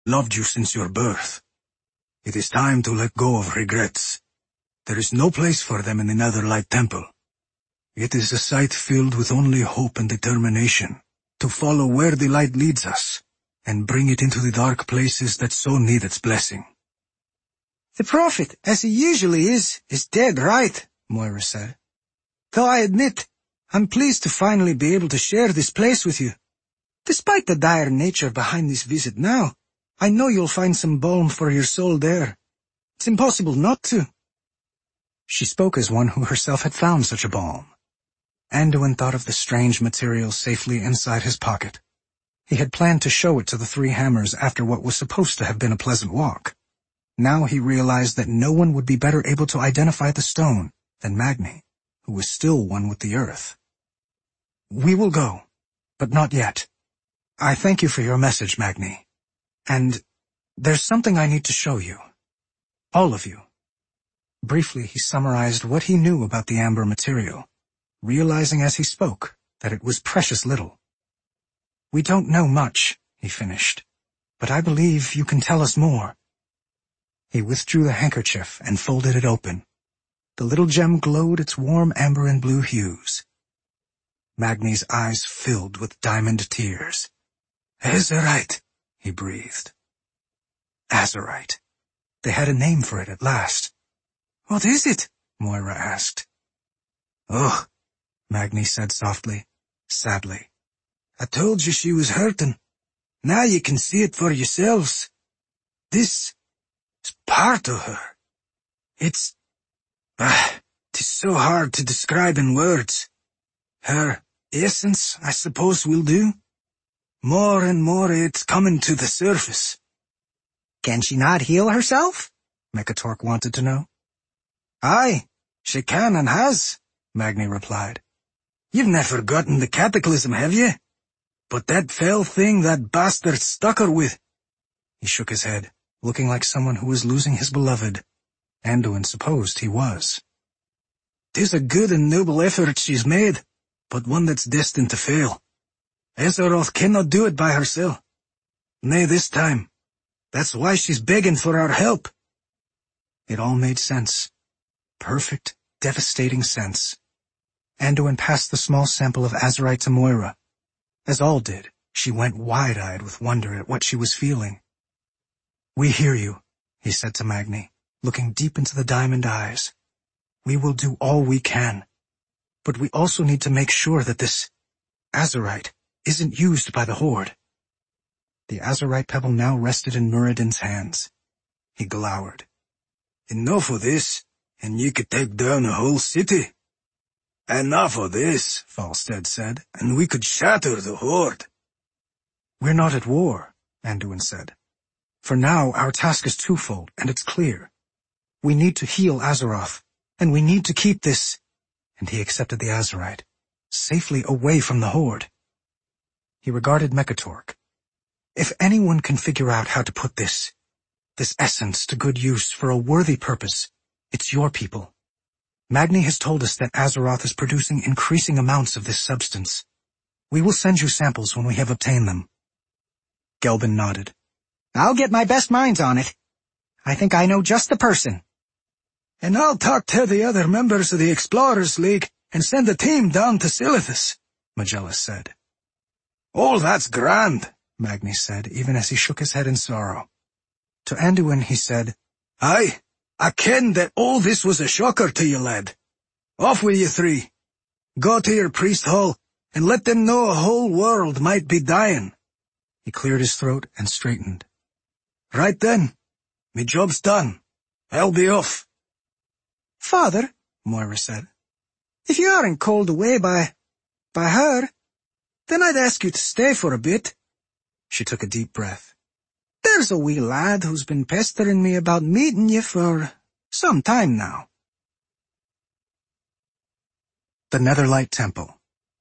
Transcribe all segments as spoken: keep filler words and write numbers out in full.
loved you since your birth. It is time to let go of regrets. There is no place for them in the Netherlight Temple. It is a site filled with only hope and determination to follow where the light leads us and bring it into the dark places that so need its blessing. The Prophet, as he usually is, is dead right, Moira said. Though I admit, I'm pleased to finally be able to share this place with you. Despite the dire nature behind this visit now, I know you'll find some balm for your soul there. It's impossible not to. She spoke as one who herself had found such a balm. Anduin thought of the strange material safely inside his pocket. He had planned to show it to the three hammers after what was supposed to have been a pleasant walk. Now he realized that no one would be better able to identify the stone than Magni, who was still one with the earth. We will go, but not yet. I thank you for your message, Magni. And there's something I need to show you. All of you. Briefly, he summarized what he knew about the amber material, realizing as he spoke that it was precious little. We don't know much, he finished, but I believe you can tell us more. He withdrew the handkerchief and folded it open. The little gem glowed its warm amber and blue hues. Magni's eyes filled with diamond tears. Azurite, he breathed. Azurite. They had a name for it at last. What is it? Moira asked. Oh, Magni said softly, sadly. I told you she was hurting. Now you can see it for yourselves. This is part of her. It's... Ah, it is so hard to describe in words. Her essence, I suppose, will do. More and more it's coming to the surface. Can she not heal herself? Mekatork wanted to know. Aye, she can and has, Magni replied. You've never forgotten the cataclysm, have you? But that fell thing that bastard stuck her with. He shook his head, looking like someone who was losing his beloved. Anduin supposed he was. 'Tis a good and noble effort she's made, but one that's destined to fail. Azeroth cannot do it by herself. Nay, this time. That's why she's begging for our help. It all made sense. Perfect, devastating sense. Anduin passed the small sample of Azurite to Moira. As all did, she went wide-eyed with wonder at what she was feeling. We hear you, he said to Magni, looking deep into the diamond eyes. We will do all we can. But we also need to make sure that this Azurite isn't used by the Horde. The Azurite pebble now rested in Muradin's hands. He glowered. Enough of this, and you could take down a whole city. Enough of this, Falstead said, and we could shatter the Horde. We're not at war, Anduin said. For now, our task is twofold, and it's clear. We need to heal Azeroth, and we need to keep this, and he accepted the Azurite, safely away from the Horde. He regarded Mekatork. If anyone can figure out how to put this, this essence to good use for a worthy purpose, it's your people. Magni has told us that Azeroth is producing increasing amounts of this substance. We will send you samples when we have obtained them. Gelbin nodded. I'll get my best minds on it. I think I know just the person. And I'll talk to the other members of the Explorers League and send a team down to Silithus, Magellan said. Oh, that's grand, Magni said, even as he shook his head in sorrow. To Anduin he said, Aye, I ken that all this was a shocker to you, lad. Off with you three. Go to your priest hall and let them know a whole world might be dying. He cleared his throat and straightened. Right then, me job's done. I'll be off. Father, Moira said, if you aren't called away by, by her, then I'd ask you to stay for a bit. She took a deep breath. There's a wee lad who's been pestering me about meeting you for some time now. The Netherlight Temple.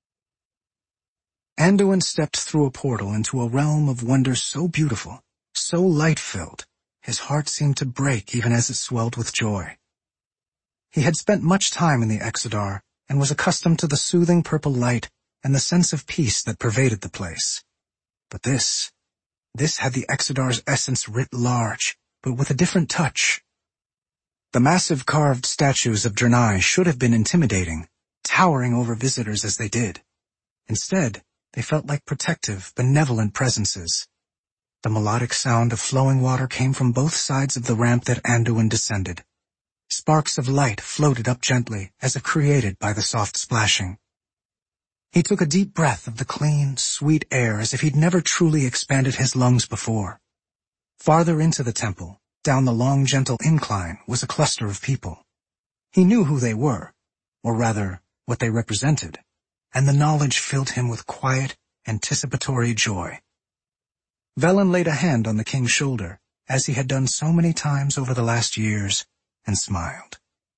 Anduin stepped through a portal into a realm of wonder so beautiful, so light-filled, his heart seemed to break even as it swelled with joy. He had spent much time in the Exodar and was accustomed to the soothing purple light and the sense of peace that pervaded the place. But this, This had the Exodar's essence writ large, but with a different touch. The massive carved statues of Draenei should have been intimidating, towering over visitors as they did. Instead, they felt like protective, benevolent presences. The melodic sound of flowing water came from both sides of the ramp that Anduin descended. Sparks of light floated up gently, as if created by the soft splashing. He took a deep breath of the clean, sweet air as if he'd never truly expanded his lungs before. Farther into the temple, down the long, gentle incline, was a cluster of people. He knew who they were, or rather, what they represented, and the knowledge filled him with quiet, anticipatory joy. Velen laid a hand on the king's shoulder, as he had done so many times over the last years, and smiled.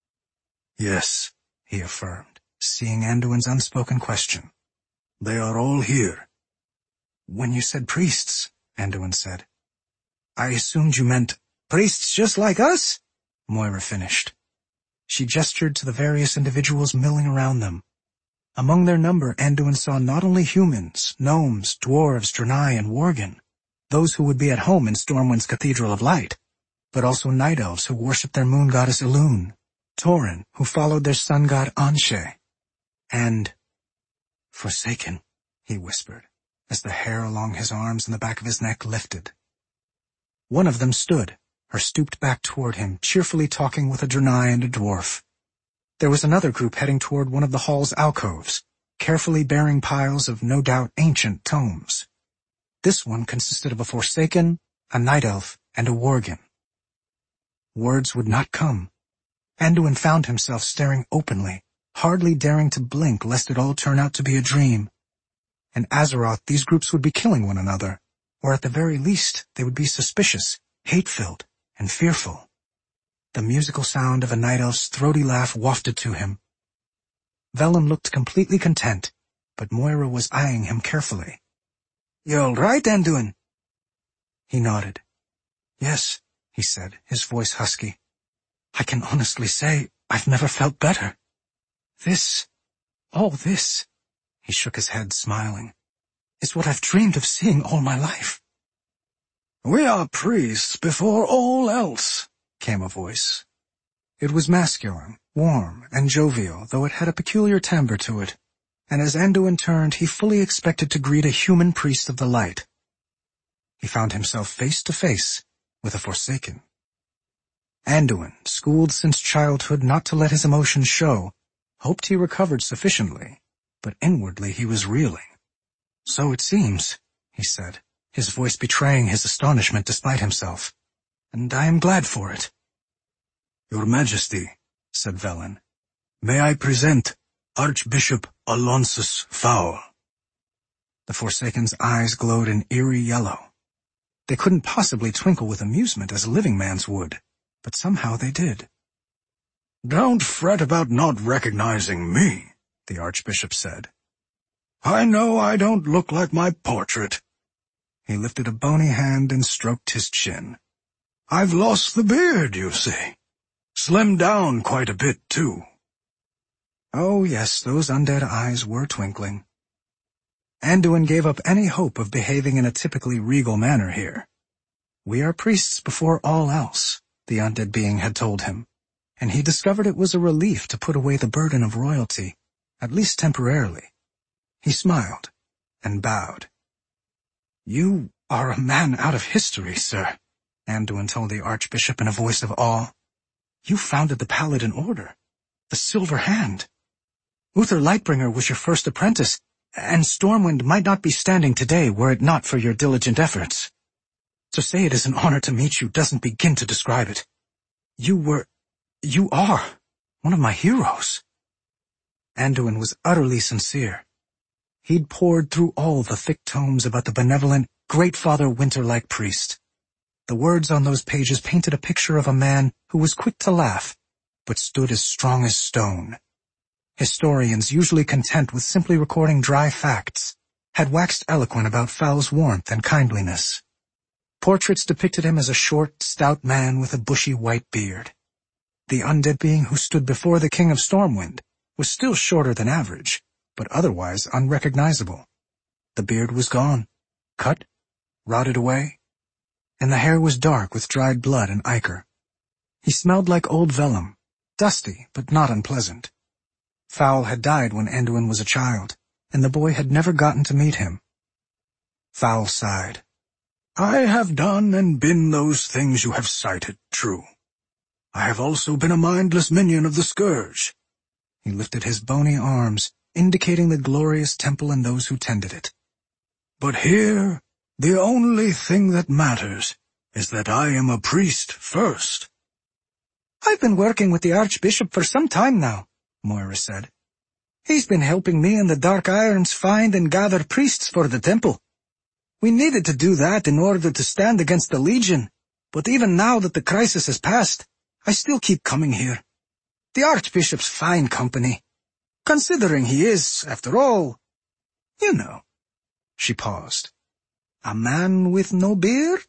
Yes, he affirmed, seeing Anduin's unspoken question. They are all here. When you said priests, Anduin said, I assumed you meant priests just like us? Moira finished. She gestured to the various individuals milling around them. Among their number, Anduin saw not only humans, gnomes, dwarves, Draenei, and Worgen, those who would be at home in Stormwind's Cathedral of Light, but also night elves who worshipped their moon goddess Elune, Tauren, who followed their sun god Anshe, and Forsaken, he whispered, as the hair along his arms and the back of his neck lifted. One of them stood, her stooped back toward him, cheerfully talking with a Draenei and a dwarf. There was another group heading toward one of the hall's alcoves, carefully bearing piles of no doubt ancient tomes. This one consisted of a Forsaken, a night elf, and a Worgen. Words would not come. Anduin found himself staring openly, hardly daring to blink lest it all turn out to be a dream. In Azeroth, these groups would be killing one another, or at the very least, they would be suspicious, hate-filled, and fearful. The musical sound of a night elf's throaty laugh wafted to him. Velen looked completely content, but Moira was eyeing him carefully. You all right, Anduin? He nodded. Yes, he said, his voice husky. I can honestly say I've never felt better. This, all this, he shook his head, smiling, is what I've dreamed of seeing all my life. We are priests before all else, came a voice. It was masculine, warm, and jovial, though it had a peculiar timbre to it, and as Anduin turned, he fully expected to greet a human priest of the light. He found himself face to face with a Forsaken. Anduin, schooled since childhood not to let his emotions show, hoped he recovered sufficiently, but inwardly he was reeling. So it seems, he said, his voice betraying his astonishment despite himself, and I am glad for it. Your Majesty, said Velen, may I present Archbishop Alonsus Fowl. The Forsaken's eyes glowed an eerie yellow. They couldn't possibly twinkle with amusement as a living man's would, but somehow they did. Don't fret about not recognizing me, the Archbishop said. I know I don't look like my portrait. He lifted a bony hand and stroked his chin. I've lost the beard, you see. Slimmed down quite a bit, too. Oh, yes, those undead eyes were twinkling. Anduin gave up any hope of behaving in a typically regal manner here. We are priests before all else, the undead being had told him, and he discovered it was a relief to put away the burden of royalty, at least temporarily. He smiled and bowed. You are a man out of history, sir, Anduin told the Archbishop in a voice of awe. You founded the Paladin Order, the Silver Hand. Uther Lightbringer was your first apprentice, and Stormwind might not be standing today were it not for your diligent efforts. To say it is an honor to meet you doesn't begin to describe it. You were, you are, one of my heroes. Anduin was utterly sincere. He'd pored through all the thick tomes about the benevolent, great Father Winter-like priest. The words on those pages painted a picture of a man who was quick to laugh, but stood as strong as stone. Historians, usually content with simply recording dry facts, had waxed eloquent about Fowl's warmth and kindliness. Portraits depicted him as a short, stout man with a bushy white beard. The undead being who stood before the King of Stormwind was still shorter than average, but otherwise unrecognizable. The beard was gone, cut, rotted away, and the hair was dark with dried blood and ichor. He smelled like old vellum, dusty but not unpleasant. Fowl had died when Anduin was a child, and the boy had never gotten to meet him. Fowl sighed. I have done and been those things you have cited, true. I have also been a mindless minion of the Scourge. He lifted his bony arms, indicating the glorious temple and those who tended it. But here, the only thing that matters is that I am a priest first. I've been working with the Archbishop for some time now, Moira said. He's been helping me and the Dark Irons find and gather priests for the temple. We needed to do that in order to stand against the Legion, but even now that the crisis has passed, I still keep coming here. The Archbishop's fine company, considering he is, after all, you know. She paused. A man with no beard?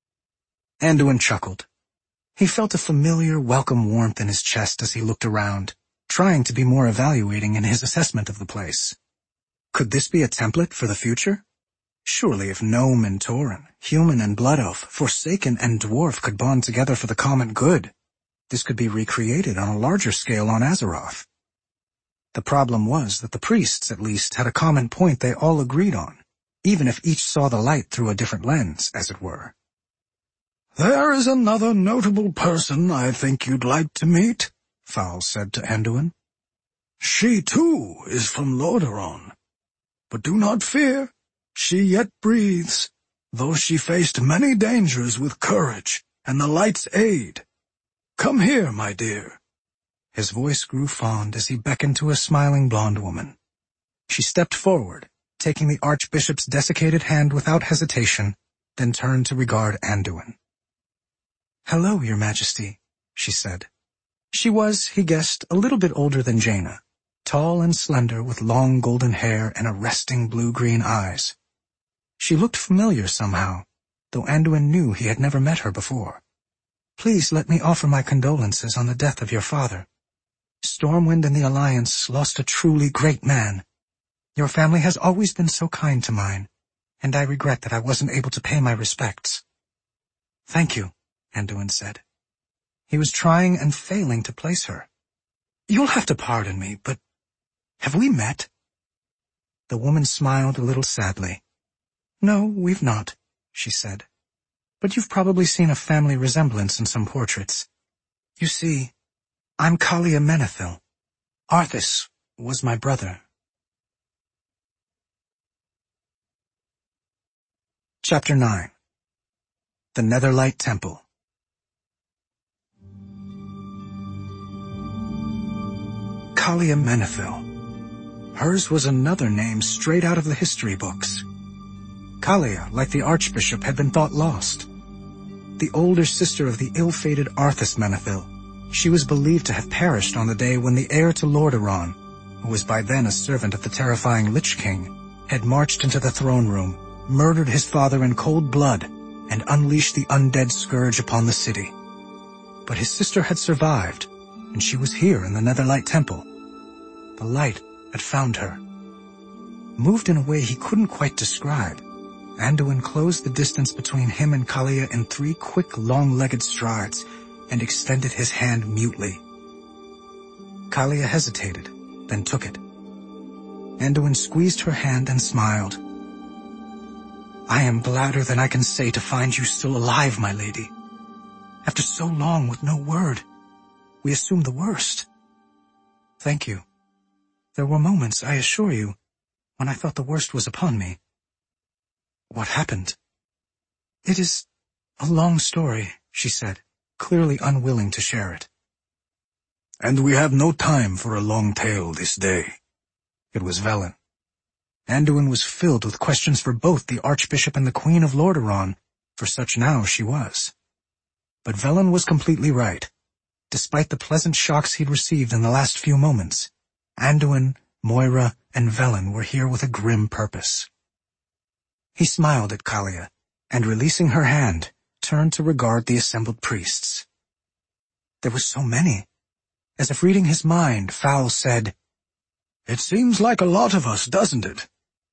Anduin chuckled. He felt a familiar, welcome warmth in his chest as he looked around, trying to be more evaluating in his assessment of the place. Could this be a template for the future? Surely if gnome and tauren, human and blood elf, forsaken and dwarf could bond together for the common good, this could be recreated on a larger scale on Azeroth. The problem was that the priests, at least, had a common point they all agreed on, even if each saw the light through a different lens, as it were. There is another notable person I think you'd like to meet, Fowl said to Anduin. She, too, is from Lordaeron. But do not fear, she yet breathes, though she faced many dangers with courage and the light's aid. Come here, my dear. His voice grew fond as he beckoned to a smiling blonde woman. She stepped forward, taking the Archbishop's desiccated hand without hesitation, then turned to regard Anduin. "Hello, Your Majesty," she said. She was, he guessed, a little bit older than Jaina, tall and slender with long golden hair and arresting blue-green eyes. She looked familiar somehow, though Anduin knew he had never met her before. "Please let me offer my condolences on the death of your father. Stormwind and the Alliance lost a truly great man. Your family has always been so kind to mine, and I regret that I wasn't able to pay my respects." "Thank you," Anduin said. He was trying and failing to place her. "You'll have to pardon me, but have we met?" The woman smiled a little sadly. "No, we've not," she said. "But you've probably seen a family resemblance in some portraits. You see, I'm Kalia Menethil. Arthas was my brother." Chapter nine. The Netherlight Temple. Kalia Menethil. Hers was another name straight out of the history books. Kalia, like the Archbishop, had been thought lost. The older sister of the ill-fated Arthas Menethil, she was believed to have perished on the day when the heir to Lordaeron, who was by then a servant of the terrifying Lich King, had marched into the throne room, murdered his father in cold blood, and unleashed the undead scourge upon the city. But his sister had survived, and she was here in the Netherlight Temple. The light had found her. Moved in a way he couldn't quite describe, Anduin closed the distance between him and Kalia in three quick, long-legged strides, and extended his hand mutely. Kalia hesitated, then took it. Anduin squeezed her hand and smiled. "I am gladder than I can say to find you still alive, my lady. After so long with no word, we assumed the worst." "Thank you. There were moments, I assure you, when I thought the worst was upon me." "What happened?" "It is a long story," she said, clearly unwilling to share it. "And we have no time for a long tale this day." It was Velen. Anduin was filled with questions for both the Archbishop and the Queen of Lordaeron, for such now she was. But Velen was completely right. Despite the pleasant shocks he'd received in the last few moments, Anduin, Moira, and Velen were here with a grim purpose. He smiled at Kalia, and releasing her hand, turned to regard the assembled priests. There were so many. As if reading his mind, Fowl said, "It seems like a lot of us, doesn't it?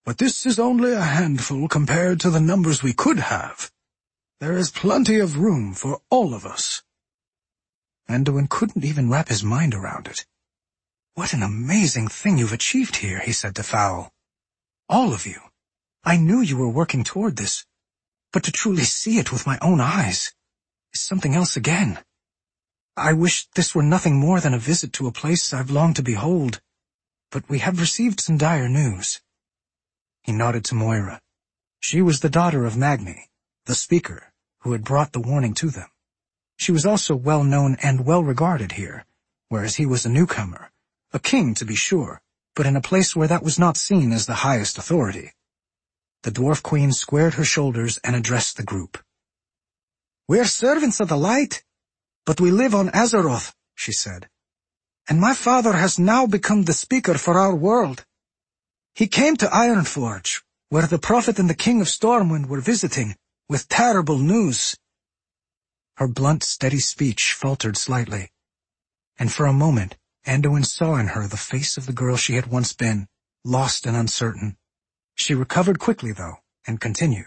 But this is only a handful compared to the numbers we could have. There is plenty of room for all of us. Anduin couldn't even wrap his mind around it. What an amazing thing you've achieved here, he said to Fowl. All of you. I knew you were working toward this, but to truly see it with my own eyes is something else again. I wish this were nothing more than a visit to a place I've longed to behold, but we have received some dire news. He nodded to Moira. She was the daughter of Magni, the speaker, who had brought the warning to them. She was also well known and well regarded here, whereas he was a newcomer, a king to be sure, but in a place where that was not seen as the highest authority. The dwarf queen squared her shoulders and addressed the group. We're servants of the light, but we live on Azeroth, she said. And my father has now become the speaker for our world. He came to Ironforge, where the prophet and the king of Stormwind were visiting, with terrible news. Her blunt, steady speech faltered slightly, and for a moment Anduin saw in her the face of the girl she had once been, lost and uncertain. She recovered quickly, though, and continued.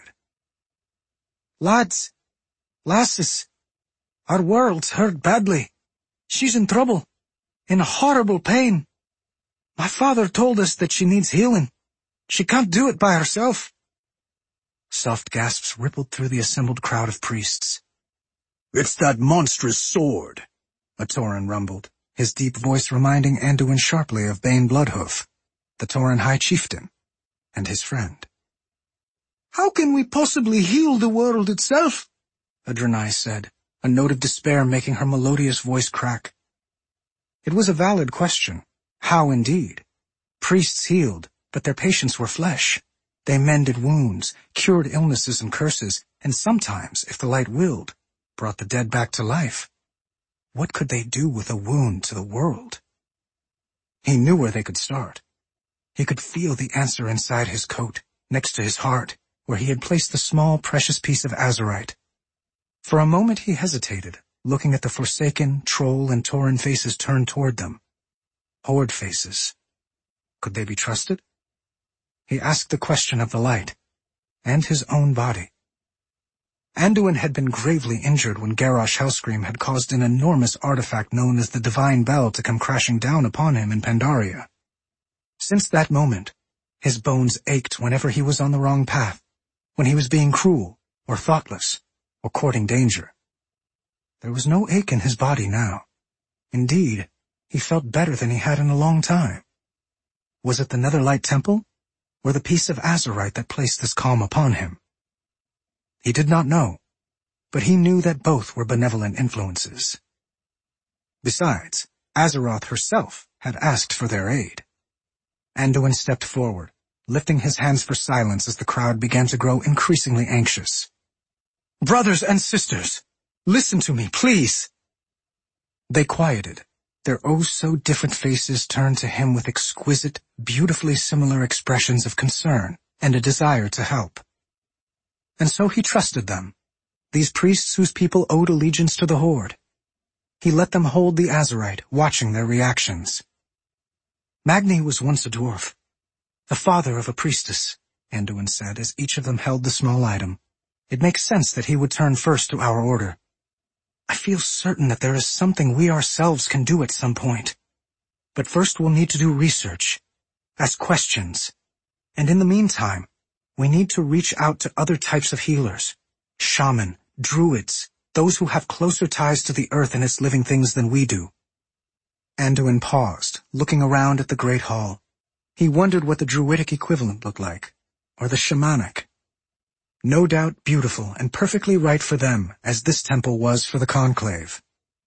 Lads, lasses, our world's hurt badly. She's in trouble, in horrible pain. My father told us that she needs healing. She can't do it by herself. Soft gasps rippled through the assembled crowd of priests. It's that monstrous sword, a Tauren rumbled, his deep voice reminding Anduin sharply of Bane Bloodhoof, the Tauren High Chieftain, and his friend. How can we possibly heal the world itself? Adrenai said, a note of despair making her melodious voice crack. It was a valid question. How indeed? Priests healed, but their patients were flesh. They mended wounds, cured illnesses and curses, and sometimes, if the light willed, brought the dead back to life. What could they do with a wound to the world? He knew where they could start. He could feel the answer inside his coat, next to his heart, where he had placed the small, precious piece of azurite. For a moment he hesitated, looking at the forsaken, troll, and Tauren faces turned toward them. Horde faces. Could they be trusted? He asked the question of the light, and his own body. Anduin had been gravely injured when Garrosh Hellscream had caused an enormous artifact known as the Divine Bell to come crashing down upon him in Pandaria. Since that moment, his bones ached whenever he was on the wrong path, when he was being cruel, or thoughtless, or courting danger. There was no ache in his body now. Indeed, he felt better than he had in a long time. Was it the Netherlight Temple, or the piece of azurite that placed this calm upon him? He did not know, but he knew that both were benevolent influences. Besides, Azeroth herself had asked for their aid. Anduin stepped forward, lifting his hands for silence as the crowd began to grow increasingly anxious. "Brothers and sisters, listen to me, please." They quieted, their oh-so-different faces turned to him with exquisite, beautifully similar expressions of concern and a desire to help. And so he trusted them, these priests whose people owed allegiance to the Horde. He let them hold the azurite, watching their reactions. Magni was once a dwarf, the father of a priestess, Anduin said as each of them held the small item. It makes sense that he would turn first to our order. I feel certain that there is something we ourselves can do at some point. But first we'll need to do research, ask questions, and in the meantime, we need to reach out to other types of healers, shaman, druids, those who have closer ties to the earth and its living things than we do. Anduin paused, looking around at the great hall. He wondered what the druidic equivalent looked like, or the shamanic. No doubt beautiful and perfectly right for them, as this temple was for the Conclave.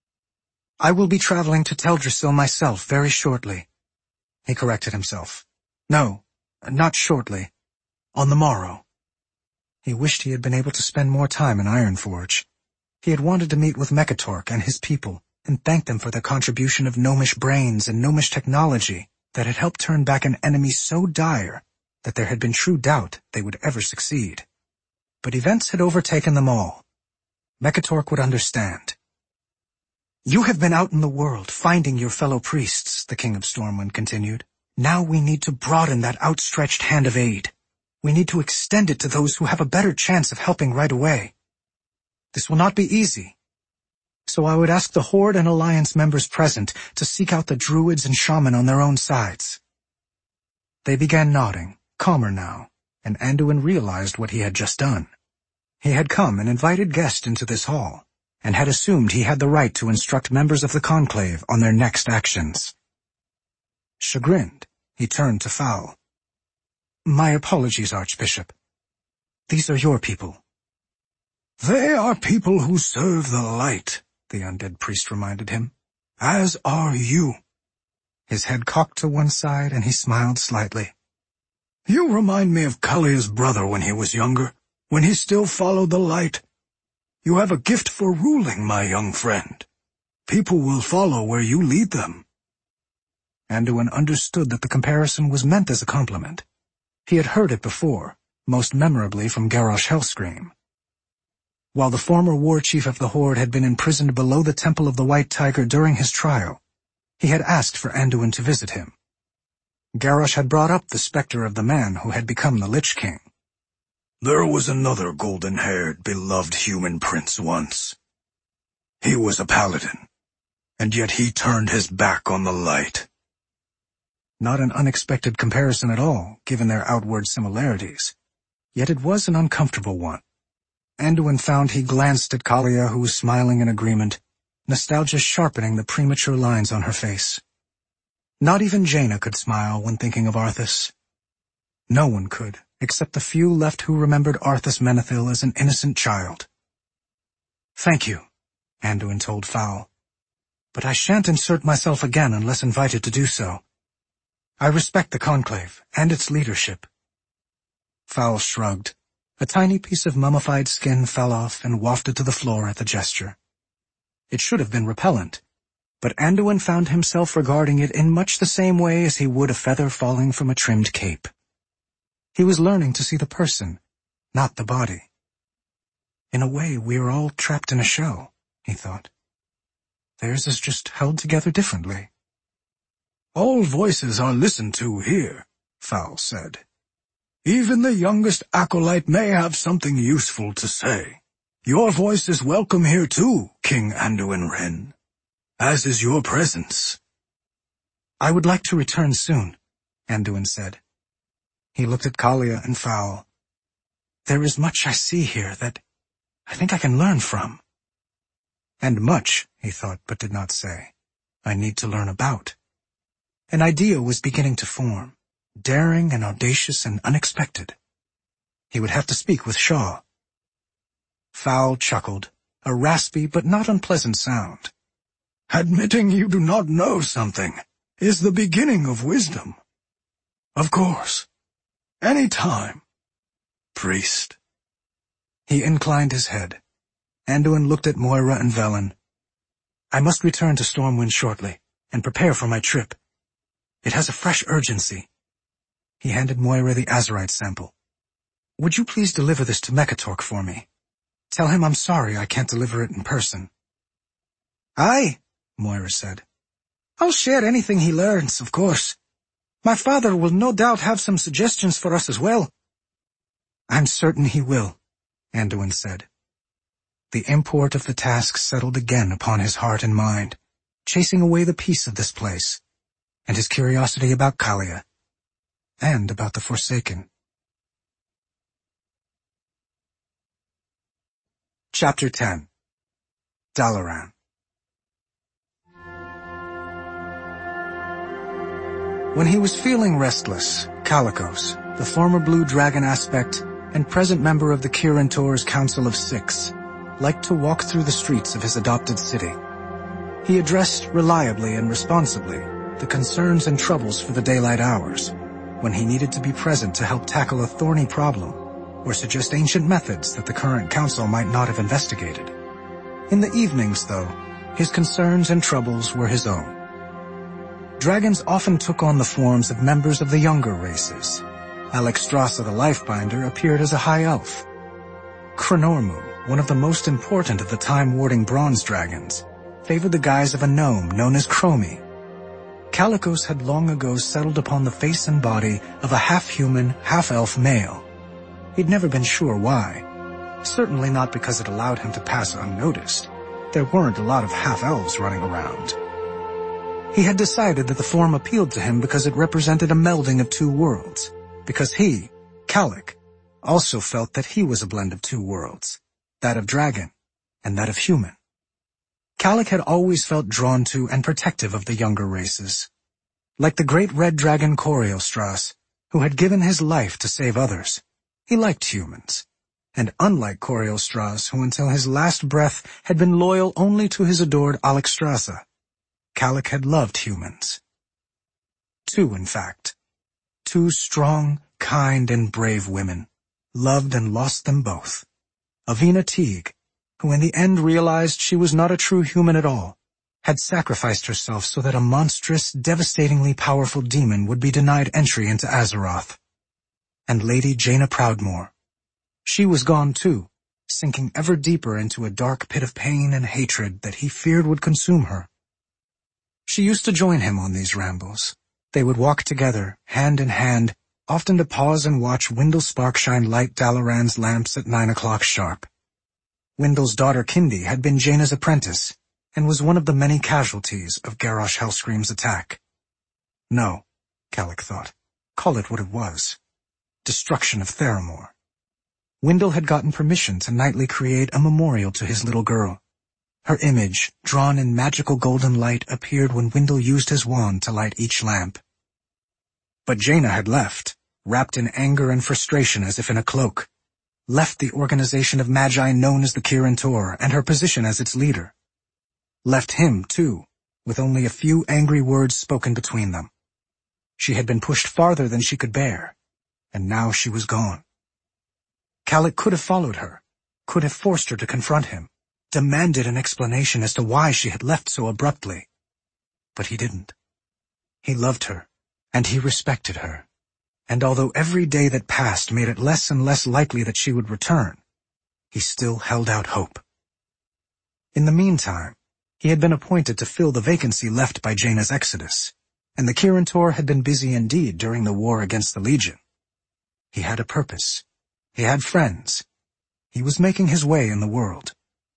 I will be traveling to Teldrassil myself very shortly. He corrected himself. No, not shortly. On the morrow. He wished he had been able to spend more time in Ironforge. He had wanted to meet with Mekatork and his people, and thank them for their contribution of gnomish brains and gnomish technology that had helped turn back an enemy so dire that there had been true doubt they would ever succeed. But events had overtaken them all. Mekatork would understand. You have been out in the world finding your fellow priests, the King of Stormwind continued. Now we need to broaden that outstretched hand of aid, We need to extend it to those who have a better chance of helping right away. This will not be easy. So I would ask the Horde and Alliance members present to seek out the druids and shaman on their own sides. They began nodding, calmer now, and Anduin realized what he had just done. He had come an invited guest into this hall, and had assumed he had the right to instruct members of the Conclave on their next actions. Chagrined, he turned to Fowl. My apologies, Archbishop. These are your people. They are people who serve the light, the undead priest reminded him. As are you. His head cocked to one side, and he smiled slightly. You remind me of Kalia's brother when he was younger, when he still followed the light. You have a gift for ruling, my young friend. People will follow where you lead them. Anduin understood that the comparison was meant as a compliment. He had heard it before, most memorably from Garrosh Hellscream. While the former war chief of the Horde had been imprisoned below the Temple of the White Tiger during his trial, he had asked for Anduin to visit him. Garrosh had brought up the specter of the man who had become the Lich King. There was another golden-haired, beloved human prince once. He was a paladin, and yet he turned his back on the light. Not an unexpected comparison at all, given their outward similarities. Yet it was an uncomfortable one. Anduin found he glanced at Kalia, who was smiling in agreement, nostalgia sharpening the premature lines on her face. Not even Jaina could smile when thinking of Arthas. No one could, except the few left who remembered Arthas Menethil as an innocent child. Thank you, Anduin told Fowl. But I shan't insert myself again unless invited to do so. I respect the Conclave and its leadership. Fowl shrugged. A tiny piece of mummified skin fell off and wafted to the floor at the gesture. It should have been repellent, but Anduin found himself regarding it in much the same way as he would a feather falling from a trimmed cape. He was learning to see the person, not the body. In a way, we are all trapped in a shell, he thought. Theirs is just held together differently. All voices are listened to here, Fowl said. Even the youngest acolyte may have something useful to say. Your voice is welcome here too, King Anduin Wrynn, as is your presence. I would like to return soon, Anduin said. He looked at Kalia and Fowl. There is much I see here that I think I can learn from. And much, he thought, but did not say, I need to learn about. An idea was beginning to form, daring and audacious and unexpected. He would have to speak with Shaw. Fowl chuckled, a raspy but not unpleasant sound. Admitting you do not know something is the beginning of wisdom. Of course. Any time. Priest. He inclined his head. Anduin looked at Moira and Velen. I must return to Stormwind shortly, and prepare for my trip. It has a fresh urgency. He handed Moira the Azerite sample. Would you please deliver this to Mekatork for me? Tell him I'm sorry I can't deliver it in person. Aye, Moira said. I'll share anything he learns, of course. My father will no doubt have some suggestions for us as well. I'm certain he will, Anduin said. The import of the task settled again upon his heart and mind, chasing away the peace of this place, and his curiosity about Kalia, and about the Forsaken. Chapter ten. Dalaran. When he was feeling restless, Kalikos, the former Blue Dragon aspect and present member of the Kirin Tor's Council of Six, liked to walk through the streets of his adopted city. He addressed reliably and responsibly the concerns and troubles for the daylight hours, when he needed to be present to help tackle a thorny problem or suggest ancient methods that the current council might not have investigated. In the evenings, though, his concerns and troubles were his own. Dragons often took on the forms of members of the younger races. Alexstrasza the Lifebinder appeared as a high elf. Chronormu, one of the most important of the time-warding bronze dragons, favored the guise of a gnome known as Chromie. Kalikos had long ago settled upon the face and body of a half-human, half-elf male, He'd never been sure why. Certainly not because it allowed him to pass unnoticed. There weren't a lot of half-elves running around. He had decided that the form appealed to him because it represented a melding of two worlds, because he, Kalik, also felt that he was a blend of two worlds, that of dragon and that of human. Kalik had always felt drawn to and protective of the younger races. Like the great red dragon Coriostras, who had given his life to save others, he liked humans. And unlike Coriostras, who until his last breath had been loyal only to his adored Alexstrasza, Kalik had loved humans. Two, in fact. Two strong, kind, and brave women. Loved and lost them both. Avina Teague, who in the end realized she was not a true human at all, had sacrificed herself so that a monstrous, devastatingly powerful demon would be denied entry into Azeroth. And Lady Jaina Proudmoore. She was gone too, sinking ever deeper into a dark pit of pain and hatred that he feared would consume her. She used to join him on these rambles. They would walk together, hand in hand, often to pause and watch Windle Sparkshine light Dalaran's lamps at nine o'clock sharp. Windle's daughter Kindi had been Jaina's apprentice, and was one of the many casualties of Garrosh Hellscream's attack. No, Kalik thought. Call it what it was. Destruction of Theramore. Windle had gotten permission to nightly create a memorial to his little girl. Her image, drawn in magical golden light, appeared when Windle used his wand to light each lamp. But Jaina had left, wrapped in anger and frustration as if in a cloak. Left the organization of Magi known as the Kirin Tor and her position as its leader. Left him, too, with only a few angry words spoken between them. She had been pushed farther than she could bear, and now she was gone. Kalik could have followed her, could have forced her to confront him, demanded an explanation as to why she had left so abruptly. But he didn't. He loved her, and he respected her, and although every day that passed made it less and less likely that she would return, he still held out hope. In the meantime, he had been appointed to fill the vacancy left by Jaina's exodus, and the Kirin Tor had been busy indeed during the war against the Legion. He had a purpose. He had friends. He was making his way in the world.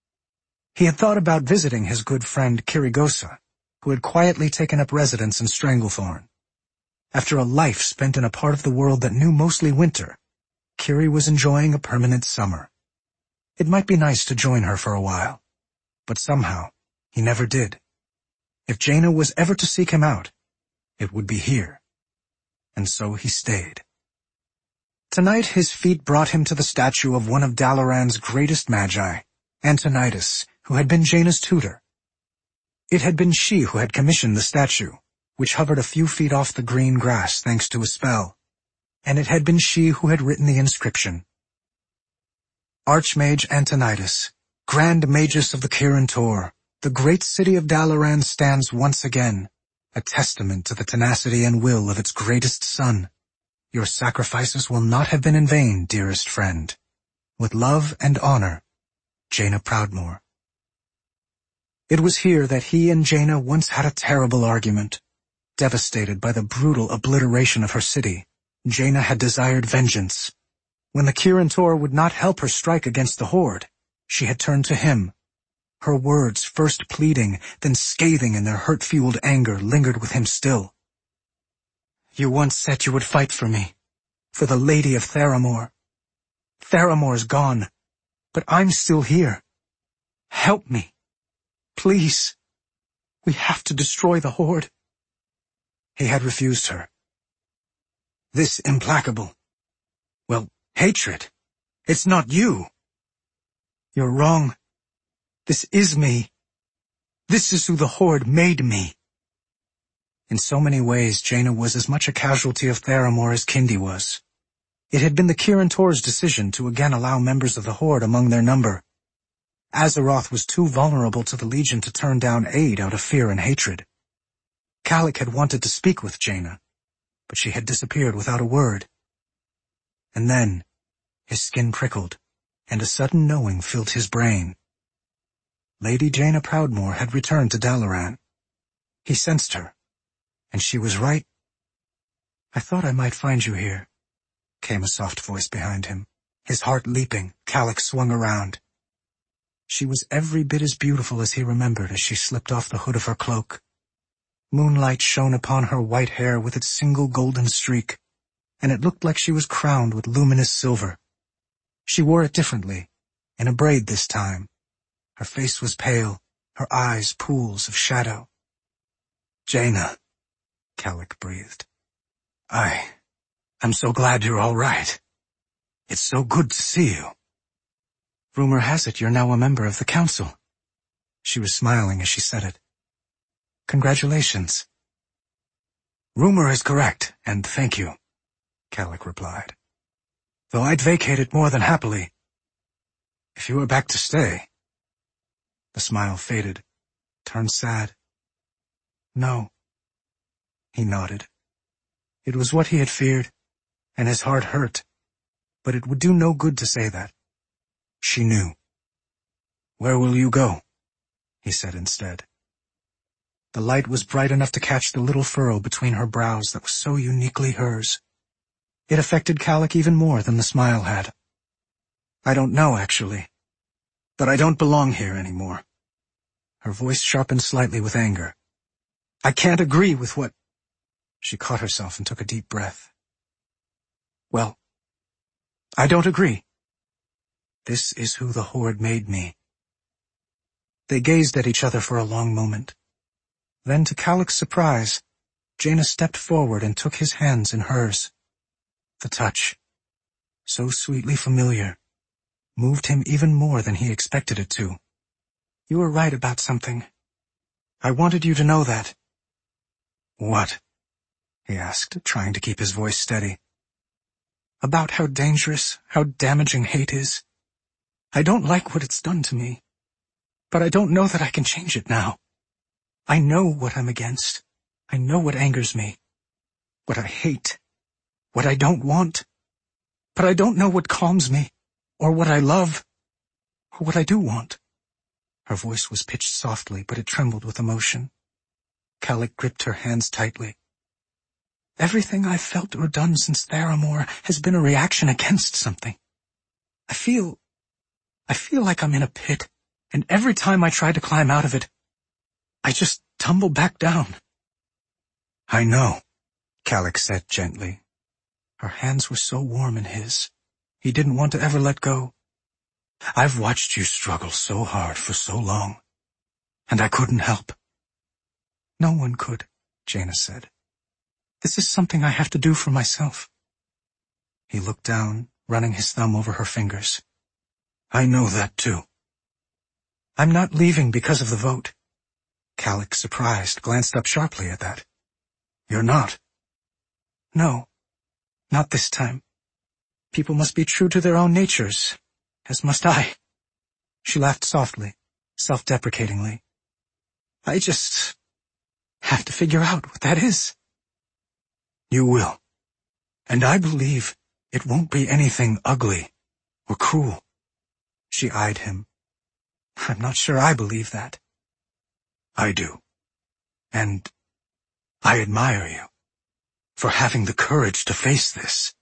He had thought about visiting his good friend Kirigosa, who had quietly taken up residence in Stranglethorn. After a life spent in a part of the world that knew mostly winter, Kiri was enjoying a permanent summer. It might be nice to join her for a while, but somehow he never did. If Jaina was ever to seek him out, it would be here. And so he stayed. Tonight his feet brought him to the statue of one of Dalaran's greatest magi, Antonidas, who had been Jaina's tutor. It had been she who had commissioned the statue, which hovered a few feet off the green grass thanks to a spell, and it had been she who had written the inscription. Archmage Antonidas, Grand Magus of the Kirin Tor, the great city of Dalaran stands once again, a testament to the tenacity and will of its greatest son. Your sacrifices will not have been in vain, dearest friend. With love and honor, Jaina Proudmoore. It was here that he and Jaina once had a terrible argument. Devastated by the brutal obliteration of her city, Jaina had desired vengeance. When the Kirin Tor would not help her strike against the Horde, she had turned to him. Her words, first pleading, then scathing in their hurt-fueled anger, lingered with him still. You once said you would fight for me, for the Lady of Theramore. Theramore's gone, but I'm still here. Help me. Please. We have to destroy the Horde. He had refused her. This implacable. Well, hatred. It's not you. You're wrong. This is me. This is who the Horde made me. In so many ways, Jaina was as much a casualty of Theramore as Kindi was. It had been the Kirin Tor's decision to again allow members of the Horde among their number. Azeroth was too vulnerable to the Legion to turn down aid out of fear and hatred. Kalik had wanted to speak with Jaina, but she had disappeared without a word. And then, his skin prickled, and a sudden knowing filled his brain. Lady Jaina Proudmoore had returned to Dalaran. He sensed her, and she was right. I thought I might find you here, came a soft voice behind him. His heart leaping, Calic swung around. She was every bit as beautiful as he remembered as she slipped off the hood of her cloak. Moonlight shone upon her white hair with its single golden streak, and it looked like she was crowned with luminous silver. She wore it differently, in a braid this time. Her face was pale, her eyes pools of shadow. Jaina, Calic breathed. I... I'm so glad you're all right. It's so good to see you. Rumor has it you're now a member of the council. She was smiling as she said it. Congratulations. Rumor is correct, and thank you, Calic replied. Though I'd vacate it more than happily, if you were back to stay. The smile faded, turned sad. No. He nodded. It was what he had feared, and his heart hurt, but it would do no good to say that. She knew. Where will you go? He said instead. The light was bright enough to catch the little furrow between her brows that was so uniquely hers. It affected Calic even more than the smile had. I don't know, actually. But I don't belong here anymore. Her voice sharpened slightly with anger. I can't agree with what... She caught herself and took a deep breath. Well, I don't agree. This is who the Horde made me. They gazed at each other for a long moment. Then, to Calic's surprise, Jaina stepped forward and took his hands in hers. The touch, so sweetly familiar, moved him even more than he expected it to. You were right about something. I wanted you to know that. What? He asked, trying to keep his voice steady. About how dangerous, how damaging hate is. I don't like what it's done to me, but I don't know that I can change it now. I know what I'm against. I know what angers me, what I hate, what I don't want, but I don't know what calms me, or what I love, or what I do want. Her voice was pitched softly, but it trembled with emotion. Calic gripped her hands tightly. Everything I've felt or done since Theramore has been a reaction against something. I feel... I feel like I'm in a pit, and every time I try to climb out of it, I just tumble back down. I know, Calic said gently. Her hands were so warm in his. He didn't want to ever let go. I've watched you struggle so hard for so long, and I couldn't help. No one could, Jaina said. This is something I have to do for myself. He looked down, running his thumb over her fingers. I know that too. I'm not leaving because of the vote. Calic, surprised, glanced up sharply at that. You're not? No, not this time. People must be true to their own natures, as must I. She laughed softly, self-deprecatingly. I just have to figure out what that is. You will. And I believe it won't be anything ugly or cruel. She eyed him. I'm not sure I believe that. I do. And I admire you for having the courage to face this.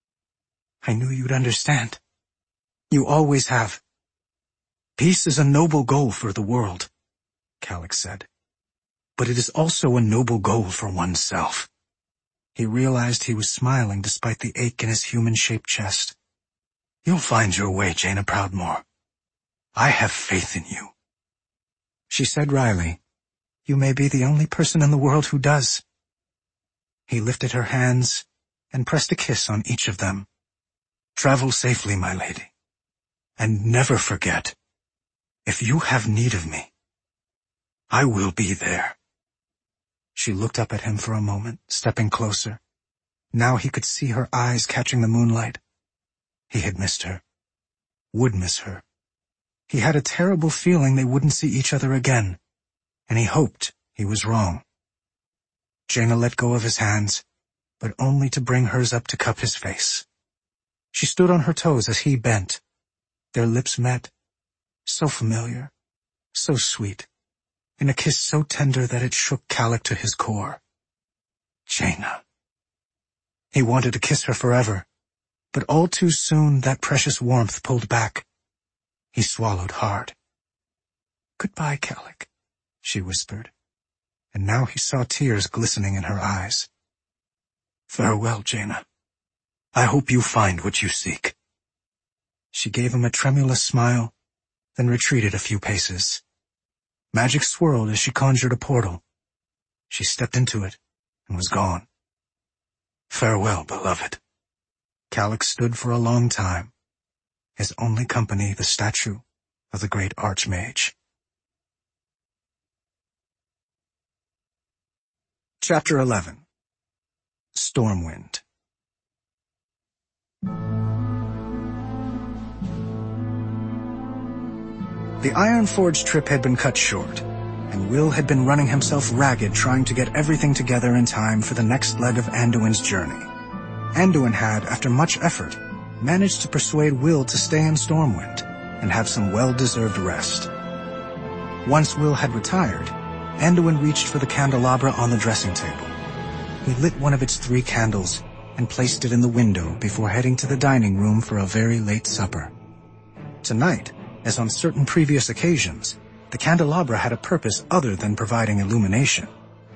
I knew you'd understand. You always have. Peace is a noble goal for the world, Calic said. But it is also a noble goal for oneself. He realized he was smiling despite the ache in his human-shaped chest. You'll find your way, Jaina Proudmoore. I have faith in you. She said wryly, You may be the only person in the world who does. He lifted her hands and pressed a kiss on each of them. Travel safely, my lady. And never forget, if you have need of me, I will be there. She looked up at him for a moment, stepping closer. Now he could see her eyes catching the moonlight. He had missed her. Would miss her. He had a terrible feeling they wouldn't see each other again, and he hoped he was wrong. Jaina let go of his hands, but only to bring hers up to cup his face. She stood on her toes as he bent. Their lips met. So familiar, so sweet, in a kiss so tender that it shook Calic to his core. Jaina. He wanted to kiss her forever, But all too soon that precious warmth pulled back. He swallowed hard. "Goodbye, Kalik," she whispered, and now he saw tears glistening in her eyes. "Farewell, Jaina. I hope you find what you seek." She gave him a tremulous smile, then retreated a few paces. Magic swirled as she conjured a portal. She stepped into it and was gone. "Farewell, beloved." Kalik stood for a long time, his only company the statue of the great Archmage. Chapter eleven. Stormwind. The Ironforge trip had been cut short, and Will had been running himself ragged trying to get everything together in time for the next leg of Anduin's journey. Anduin had, after much effort, managed to persuade Will to stay in Stormwind and have some well-deserved rest. Once Will had retired, Anduin reached for the candelabra on the dressing table. He lit one of its three candles and placed it in the window before heading to the dining room for a very late supper. Tonight, as on certain previous occasions, the candelabra had a purpose other than providing illumination.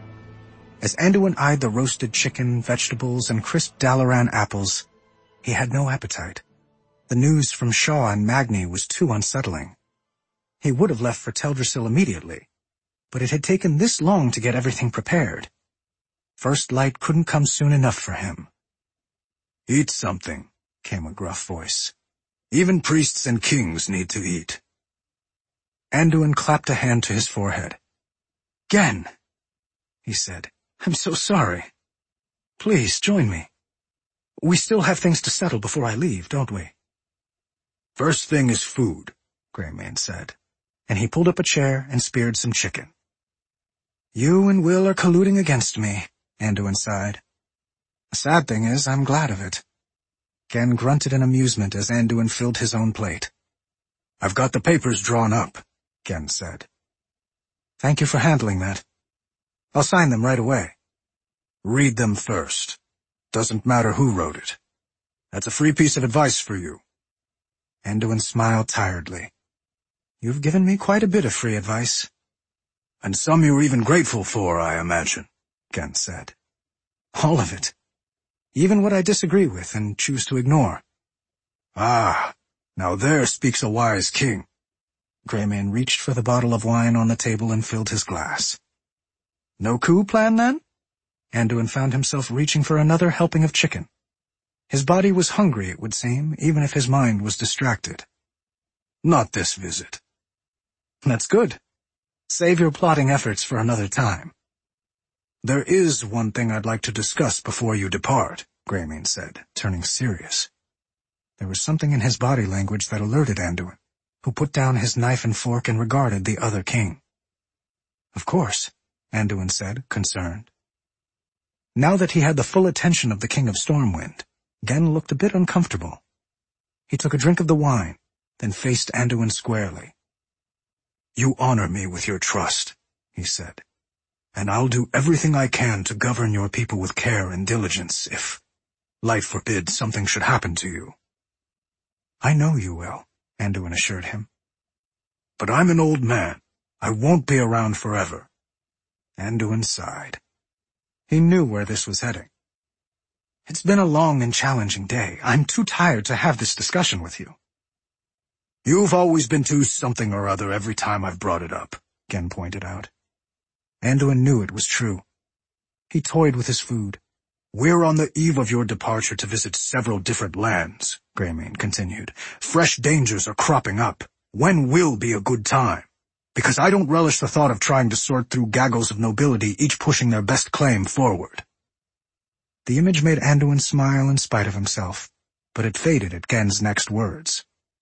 As Anduin eyed the roasted chicken, vegetables, and crisp Dalaran apples, he had no appetite. The news from Shaw and Magni was too unsettling. He would have left for Teldrassil immediately, but it had taken this long to get everything prepared. First light couldn't come soon enough for him. "Eat something," came a gruff voice. "Even priests and kings need to eat." Anduin clapped a hand to his forehead. "Gen," he said, "I'm so sorry. Please, join me. We still have things to settle before I leave, don't we?" "First thing is food," Greymane said, and he pulled up a chair and speared some chicken. "You and Will are colluding against me," Anduin sighed. "The sad thing is, I'm glad of it." Gen grunted in amusement as Anduin filled his own plate. "I've got the papers drawn up," Gen said. "Thank you for handling that. I'll sign them right away." "Read them first. Doesn't matter who wrote it. That's a free piece of advice for you." Anduin smiled tiredly. "You've given me quite a bit of free advice." "And some you're even grateful for, I imagine," Gen said. "All of it. Even what I disagree with and choose to ignore." "Ah, now there speaks a wise king." Greymane reached for the bottle of wine on the table and filled his glass. "No coup plan, then?" Anduin found himself reaching for another helping of chicken. His body was hungry, it would seem, even if his mind was distracted. "Not this visit." "That's good. Save your plotting efforts for another time." "There is one thing I'd like to discuss before you depart," Greymane said, turning serious. There was something in his body language that alerted Anduin, who put down his knife and fork and regarded the other king. "Of course," Anduin said, concerned. Now that he had the full attention of the King of Stormwind, Gen looked a bit uncomfortable. He took a drink of the wine, then faced Anduin squarely. "You honor me with your trust," he said, "and I'll do everything I can to govern your people with care and diligence if, light forbid, something should happen to you." "I know you will," Anduin assured him. "But I'm an old man. I won't be around forever." Anduin sighed. He knew where this was heading. "It's been a long and challenging day. I'm too tired to have this discussion with you." "You've always been too something or other every time I've brought it up," Gen pointed out. Anduin knew it was true. He toyed with his food. "We're on the eve of your departure to visit several different lands," Greymane continued. "Fresh dangers are cropping up. When will be a good time? Because I don't relish the thought of trying to sort through gaggles of nobility, each pushing their best claim forward." The image made Anduin smile in spite of himself, but it faded at Gen's next words.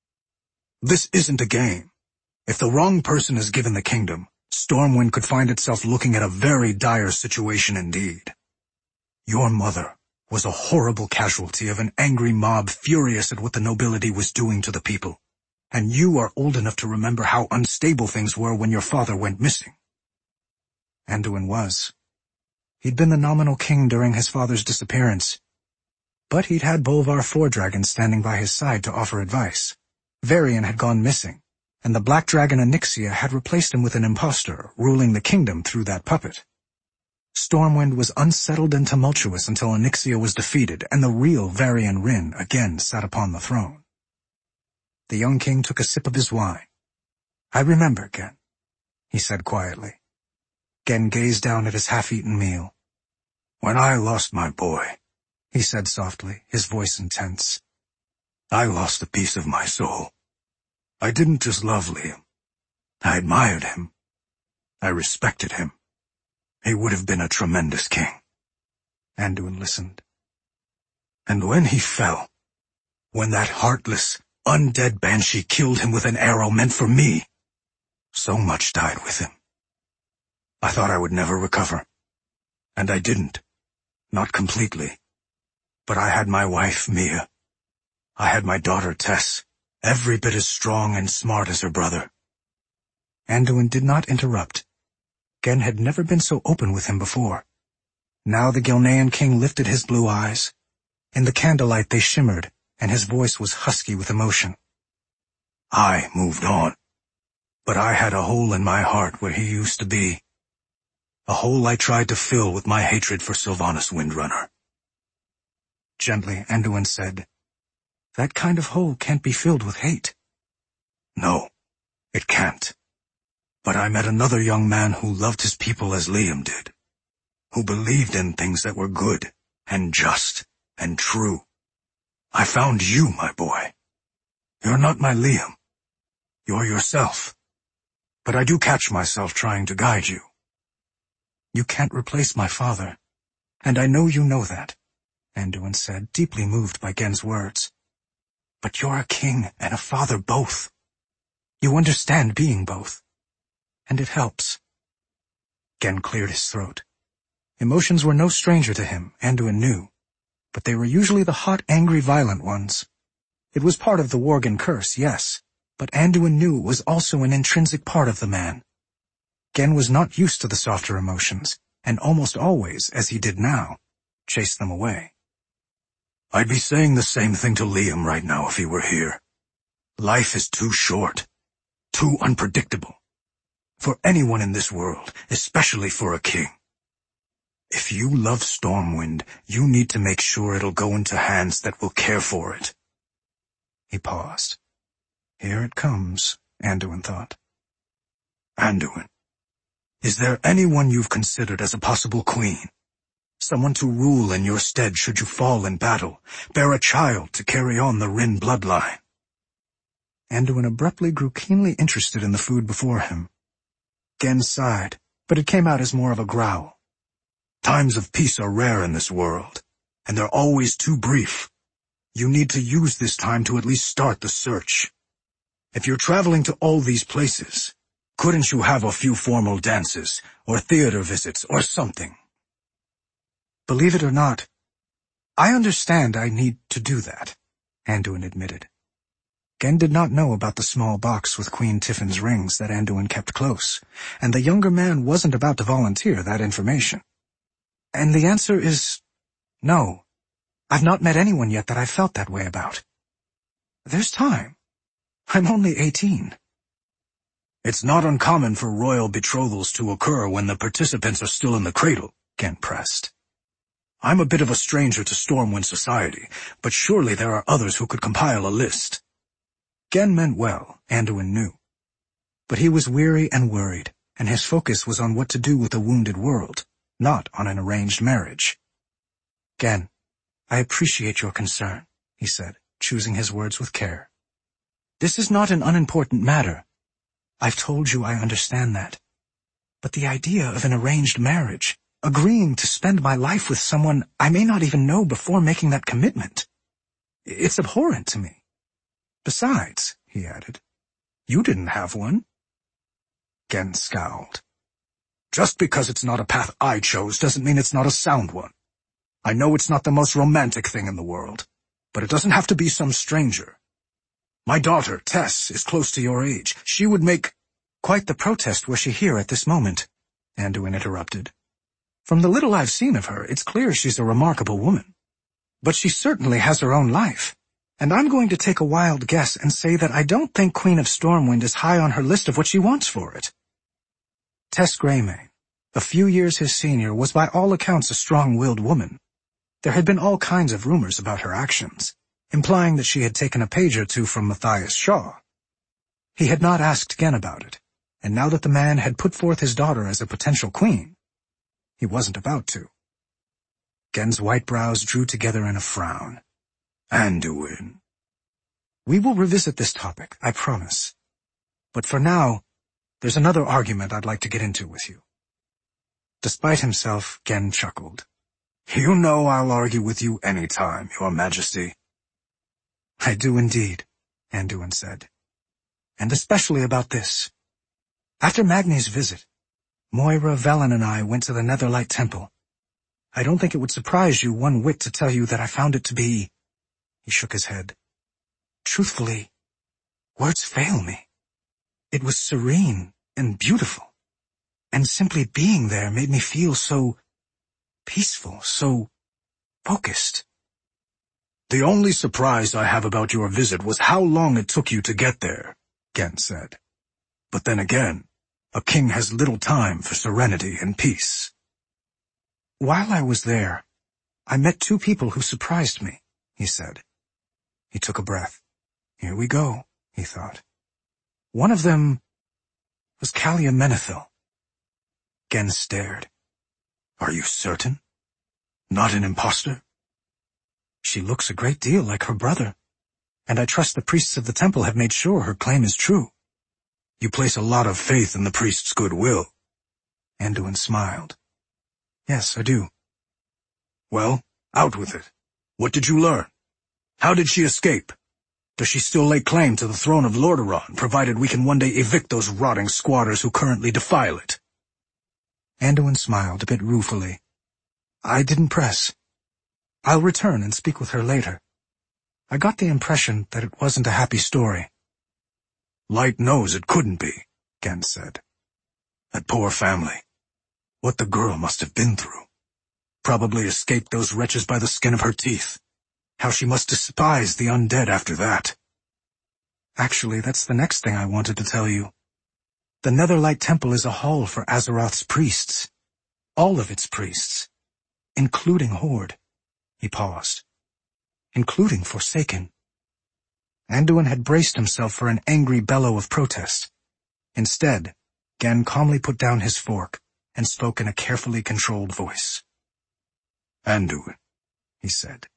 "This isn't a game. If the wrong person is given the kingdom, Stormwind could find itself looking at a very dire situation indeed. Your mother was a horrible casualty of an angry mob furious at what the nobility was doing to the people, and you are old enough to remember how unstable things were when your father went missing." Anduin was. He'd been the nominal king during his father's disappearance. But he'd had Bolvar Four-Dragon standing by his side to offer advice. Varian had gone missing, and the Black Dragon Onyxia had replaced him with an impostor, ruling the kingdom through that puppet. Stormwind was unsettled and tumultuous until Onyxia was defeated, and the real Varian Wrynn again sat upon the throne. The young king took a sip of his wine. "I remember, Genn," he said quietly. Genn gazed down at his half-eaten meal. "When I lost my boy," he said softly, his voice intense, "I lost a piece of my soul. I didn't just love Liam. I admired him. I respected him. He would have been a tremendous king." Anduin listened. "And when he fell, when that heartless, undead banshee killed him with an arrow meant for me, so much died with him. I thought I would never recover. And I didn't. Not completely. But I had my wife, Mia. I had my daughter, Tess, every bit as strong and smart as her brother." Anduin did not interrupt. Genn had never been so open with him before. Now the Gilnean king lifted his blue eyes. In the candlelight they shimmered, and his voice was husky with emotion. "I moved on. But I had a hole in my heart where he used to be. A hole I tried to fill with my hatred for Sylvanas Windrunner." Gently, Anduin said, "That kind of hole can't be filled with hate." "No, it can't. But I met another young man who loved his people as Liam did, who believed in things that were good and just and true. I found you, my boy. You're not my Liam. You're yourself. But I do catch myself trying to guide you." "You can't replace my father, and I know you know that," Anduin said, deeply moved by Genn's words. "But you're a king and a father both. You understand being both. And it helps." Genn cleared his throat. Emotions were no stranger to him, Anduin knew, but they were usually the hot, angry, violent ones. It was part of the Worgen curse, yes, but Anduin knew it was also an intrinsic part of the man. Genn was not used to the softer emotions, and almost always, as he did now, chased them away. "I'd be saying the same thing to Liam right now if he were here. Life is too short, too unpredictable. For anyone in this world, especially for a king. If you love Stormwind, you need to make sure it'll go into hands that will care for it." He paused. Here it comes, Anduin thought. "Anduin, is there anyone you've considered as a possible queen? Someone to rule in your stead should you fall in battle, bear a child to carry on the Wrynn bloodline?" Anduin abruptly grew keenly interested in the food before him. Genn sighed, but it came out as more of a growl. "Times of peace are rare in this world, and they're always too brief. You need to use this time to at least start the search. If you're traveling to all these places, couldn't you have a few formal dances, or theater visits, or something?" "Believe it or not, I understand I need to do that," Anduin admitted. Genn did not know about the small box with Queen Tiffin's rings that Anduin kept close, and the younger man wasn't about to volunteer that information. "And the answer is no. I've not met anyone yet that I felt that way about. There's time. I'm only eighteen. "It's not uncommon for royal betrothals to occur when the participants are still in the cradle," Genn pressed. "I'm a bit of a stranger to Stormwind society, but surely there are others who could compile a list." Genn meant well, Anduin knew. But he was weary and worried, and his focus was on what to do with the wounded world, not on an arranged marriage. "Genn, I appreciate your concern," he said, choosing his words with care. "This is not an unimportant matter. I've told you I understand that. But the idea of an arranged marriage, agreeing to spend my life with someone I may not even know before making that commitment, it's abhorrent to me. Besides," he added, "you didn't have one." Genn scowled. "Just because it's not a path I chose doesn't mean it's not a sound one. I know it's not the most romantic thing in the world, but it doesn't have to be some stranger. My daughter, Tess, is close to your age. She would make—" "Quite the protest were she here at this moment," Anduin interrupted. "From the little I've seen of her, it's clear she's a remarkable woman. But she certainly has her own life, and I'm going to take a wild guess and say that I don't think Queen of Stormwind is high on her list of what she wants for it. Tess Greymane, a few years his senior, was by all accounts a strong-willed woman. There had been all kinds of rumors about her actions, implying that she had taken a page or two from Matthias Shaw. He had not asked Genn about it, and now that the man had put forth his daughter as a potential queen, he wasn't about to. Genn's white brows drew together in a frown. Anduin. We will revisit this topic, I promise. But for now, there's another argument I'd like to get into with you. Despite himself, Genn chuckled. You know I'll argue with you any time, Your Majesty. I do indeed, Anduin said. And especially about this. After Magni's visit, Moira, Velen, and I went to the Netherlight Temple. I don't think it would surprise you one whit to tell you that I found it to be... He shook his head. Truthfully, words fail me. It was serene and beautiful, and simply being there made me feel so peaceful, so focused. The only surprise I have about your visit was how long it took you to get there, Genn said. But then again, a king has little time for serenity and peace. While I was there, I met two people who surprised me, he said. He took a breath. Here we go, he thought. One of them was Calia Menethil. Genn stared. Are you certain? Not an impostor? She looks a great deal like her brother, and I trust the priests of the temple have made sure her claim is true. You place a lot of faith in the priest's goodwill. Anduin smiled. Yes, I do. Well, out with it. What did you learn? How did she escape? Does she still lay claim to the throne of Lordaeron, provided we can one day evict those rotting squatters who currently defile it? Anduin smiled a bit ruefully. I didn't press. I'll return and speak with her later. I got the impression that it wasn't a happy story. Light knows it couldn't be, Genn said. That poor family. What the girl must have been through. Probably escaped those wretches by the skin of her teeth. How she must despise the undead after that. Actually, that's the next thing I wanted to tell you. The Netherlight Temple is a hall for Azeroth's priests. All of its priests. Including Horde. He paused. Including Forsaken. Anduin had braced himself for an angry bellow of protest. Instead, Genn calmly put down his fork and spoke in a carefully controlled voice. Anduin, he said,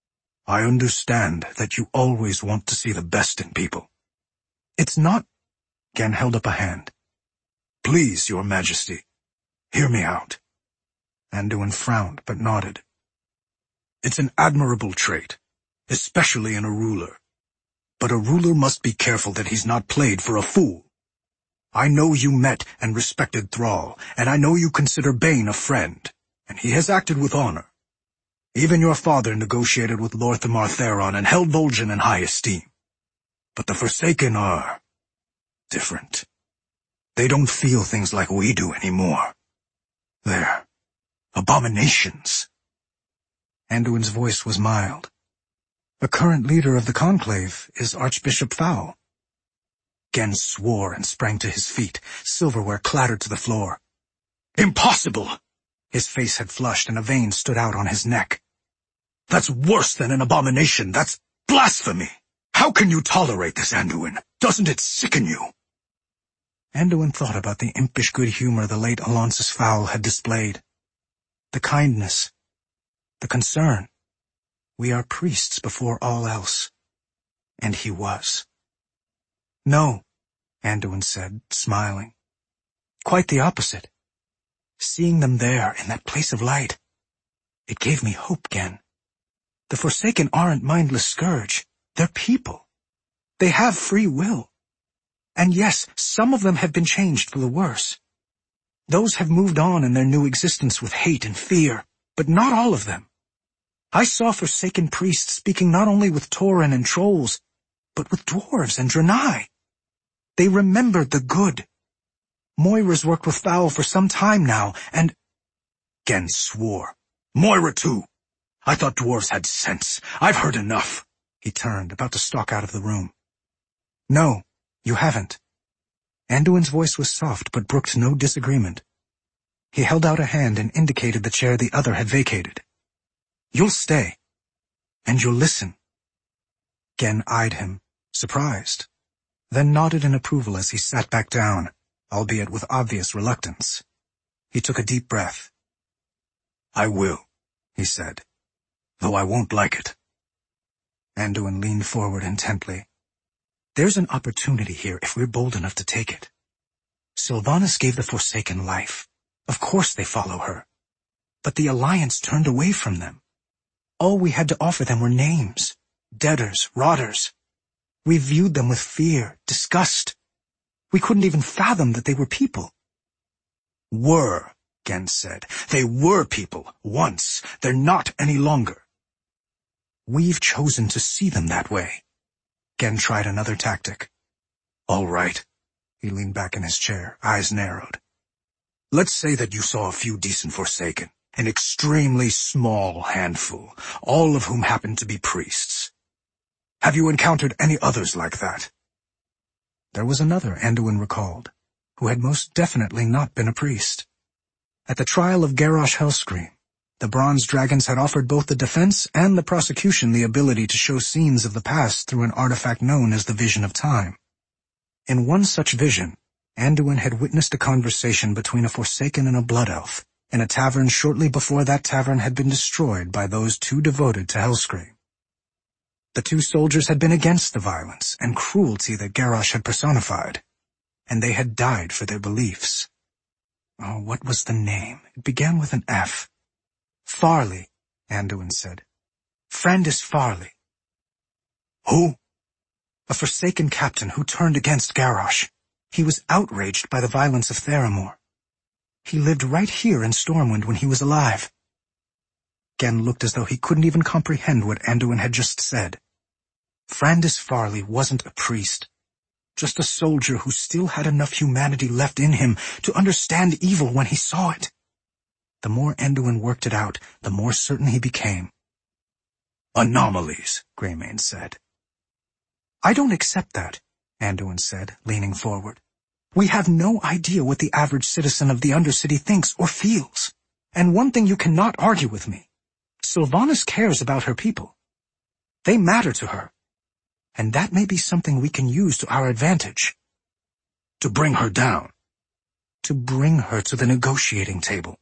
I understand that you always want to see the best in people. It's not... Genn held up a hand. Please, Your Majesty, hear me out. Anduin frowned but nodded. It's an admirable trait, especially in a ruler. But a ruler must be careful that he's not played for a fool. I know you met and respected Thrall, and I know you consider Bane a friend, and he has acted with honor. Even your father negotiated with Lorthamar Theron and held Vol'jin in high esteem. But the Forsaken are different. They don't feel things like we do anymore. They're abominations. Anduin's voice was mild. The current leader of the Conclave is Archbishop Foul. Genn swore and sprang to his feet. Silverware clattered to the floor. Impossible! His face had flushed and a vein stood out on his neck. That's worse than an abomination. That's blasphemy. How can you tolerate this, Anduin? Doesn't it sicken you? Anduin thought about the impish good humor the late Alonsus Foul had displayed. The kindness. The concern. We are priests before all else. And he was. No, Anduin said, smiling. Quite the opposite. Seeing them there in that place of light, it gave me hope, Genn. The Forsaken aren't mindless scourge. They're people. They have free will. And yes, some of them have been changed for the worse. Those have moved on in their new existence with hate and fear, but not all of them. I saw Forsaken priests speaking not only with Tauren and trolls, but with dwarves and Draenei. They remembered the good. Moira's worked with Foul for some time now, and... Genn swore. Moira too. I thought dwarves had sense. I've heard enough. He turned, about to stalk out of the room. No, you haven't. Anduin's voice was soft, but brooked no disagreement. He held out a hand and indicated the chair the other had vacated. You'll stay. And you'll listen. Genn eyed him, surprised, then nodded in approval as he sat back down, albeit with obvious reluctance. He took a deep breath. I will, he said, though I won't like it. Anduin leaned forward intently. There's an opportunity here if we're bold enough to take it. Sylvanas gave the Forsaken life. Of course they follow her. But the Alliance turned away from them. All we had to offer them were names. Deaders, rotters. We viewed them with fear, disgust. We couldn't even fathom that they were people. Were, Genn said. They were people, once. They're not any longer. We've chosen to see them that way. Genn tried another tactic. All right. He leaned back in his chair, eyes narrowed. Let's say that you saw a few decent Forsaken, an extremely small handful, all of whom happened to be priests. Have you encountered any others like that? There was another, Anduin recalled, who had most definitely not been a priest. At the trial of Garrosh Hellscream, the Bronze Dragons had offered both the defense and the prosecution the ability to show scenes of the past through an artifact known as the Vision of Time. In one such vision, Anduin had witnessed a conversation between a Forsaken and a Blood Elf in a tavern shortly before that tavern had been destroyed by those too devoted to Hellscream. The two soldiers had been against the violence and cruelty that Garrosh had personified, and they had died for their beliefs. Oh, what was the name? It began with an F. Farley, Anduin said. Frandis Farley. Who? A Forsaken captain who turned against Garrosh. He was outraged by the violence of Theramore. He lived right here in Stormwind when he was alive. Genn looked as though he couldn't even comprehend what Anduin had just said. Frandis Farley wasn't a priest, just a soldier who still had enough humanity left in him to understand evil when he saw it. The more Anduin worked it out, the more certain he became. Anomalies, Greymane said. I don't accept that, Anduin said, leaning forward. We have no idea what the average citizen of the Undercity thinks or feels. And one thing you cannot argue with me. Sylvanas cares about her people. They matter to her. And that may be something we can use to our advantage. To bring her down. To bring her to the negotiating table.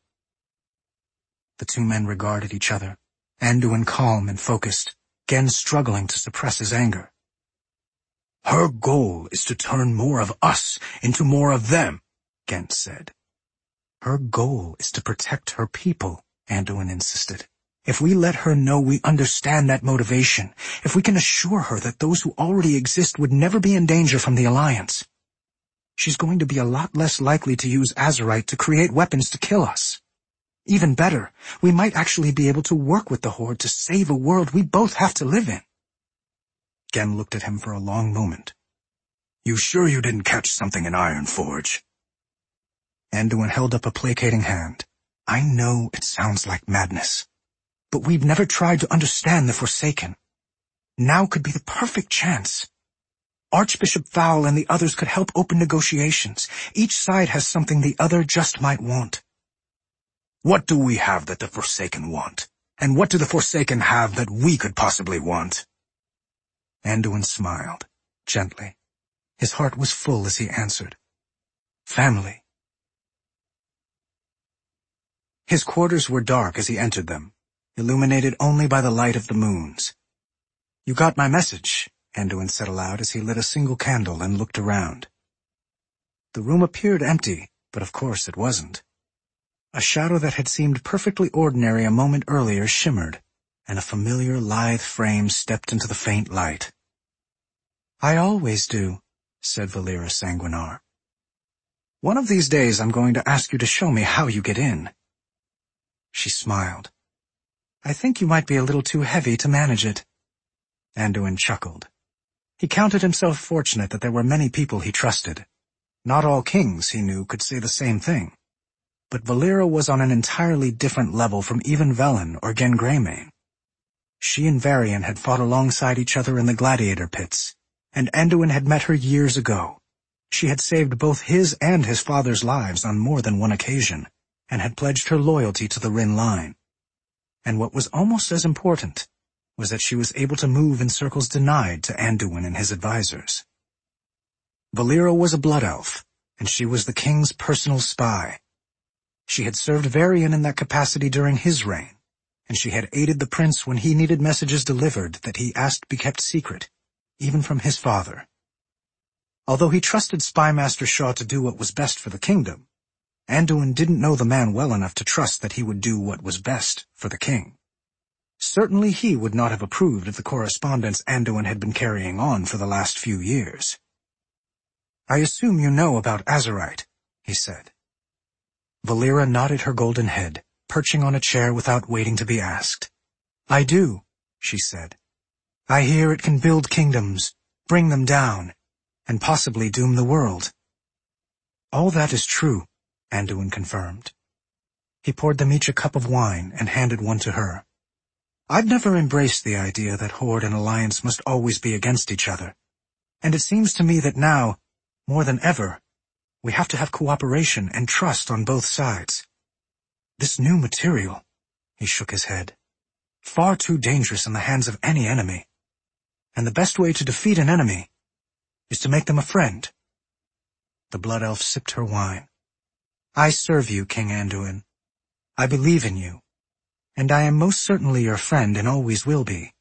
The two men regarded each other, Anduin calm and focused, Genn struggling to suppress his anger. Her goal is to turn more of us into more of them, Genn said. Her goal is to protect her people, Anduin insisted. If we let her know we understand that motivation, if we can assure her that those who already exist would never be in danger from the Alliance, she's going to be a lot less likely to use Azerite to create weapons to kill us. Even better, we might actually be able to work with the Horde to save a world we both have to live in. Genn looked at him for a long moment. You sure you didn't catch something in Ironforge? Anduin held up a placating hand. I know it sounds like madness, but we've never tried to understand the Forsaken. Now could be the perfect chance. Archbishop Fowl and the others could help open negotiations. Each side has something the other just might want. What do we have that the Forsaken want? And what do the Forsaken have that we could possibly want? Anduin smiled, gently. His heart was full as he answered. Family. His quarters were dark as he entered them, illuminated only by the light of the moons. You got my message, Anduin said aloud as he lit a single candle and looked around. The room appeared empty, but of course it wasn't. A shadow that had seemed perfectly ordinary a moment earlier shimmered, and a familiar lithe frame stepped into the faint light. I always do, said Valeera Sanguinar. One of these days I'm going to ask you to show me how you get in. She smiled. I think you might be a little too heavy to manage it. Anduin chuckled. He counted himself fortunate that there were many people he trusted. Not all kings, he knew, could say the same thing. But Valeera was on an entirely different level from even Velen or Genn Greymane. She and Varian had fought alongside each other in the gladiator pits, and Anduin had met her years ago. She had saved both his and his father's lives on more than one occasion, and had pledged her loyalty to the Rin line. And what was almost as important was that she was able to move in circles denied to Anduin and his advisors. Valeera was a blood elf, and she was the king's personal spy. She had served Varian in that capacity during his reign, and she had aided the prince when he needed messages delivered that he asked be kept secret, even from his father. Although he trusted Spymaster Shaw to do what was best for the kingdom, Anduin didn't know the man well enough to trust that he would do what was best for the king. Certainly he would not have approved of the correspondence Anduin had been carrying on for the last few years. "I assume you know about Azerite," he said. Valeera nodded her golden head, perching on a chair without waiting to be asked. "I do," she said. "I hear it can build kingdoms, bring them down, and possibly doom the world." "All that is true," Anduin confirmed. He poured them each a cup of wine and handed one to her. "I've never embraced the idea that Horde and Alliance must always be against each other, and it seems to me that now, more than ever, we have to have cooperation and trust on both sides. This new material," he shook his head, "far too dangerous in the hands of any enemy. And the best way to defeat an enemy is to make them a friend." The blood elf sipped her wine. "I serve you, King Anduin. I believe in you, and I am most certainly your friend and always will be.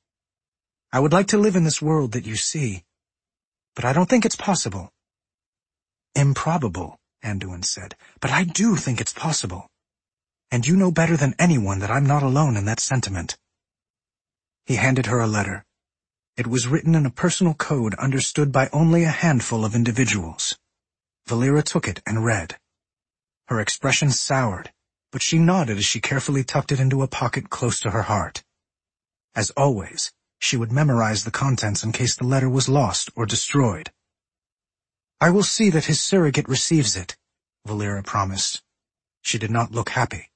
I would like to live in this world that you see, but I don't think it's possible." "Improbable," Anduin said, "but I do think it's possible. And you know better than anyone that I'm not alone in that sentiment." He handed her a letter. It was written in a personal code understood by only a handful of individuals. Valeera took it and read. Her expression soured, but she nodded as she carefully tucked it into a pocket close to her heart. As always, she would memorize the contents in case the letter was lost or destroyed. "I will see that his surrogate receives it," Valeera promised. She did not look happy.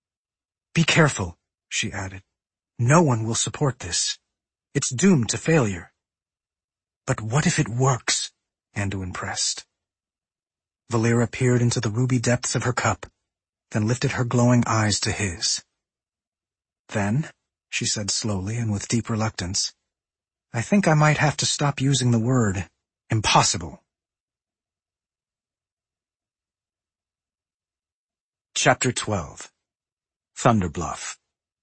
"Be careful," she added. "No one will support this. It's doomed to failure." "But what if it works?" Anduin pressed. Valeera peered into the ruby depths of her cup, then lifted her glowing eyes to his. "Then," she said slowly and with deep reluctance, "I think I might have to stop using the word impossible." Chapter twelve. Thunderbluff.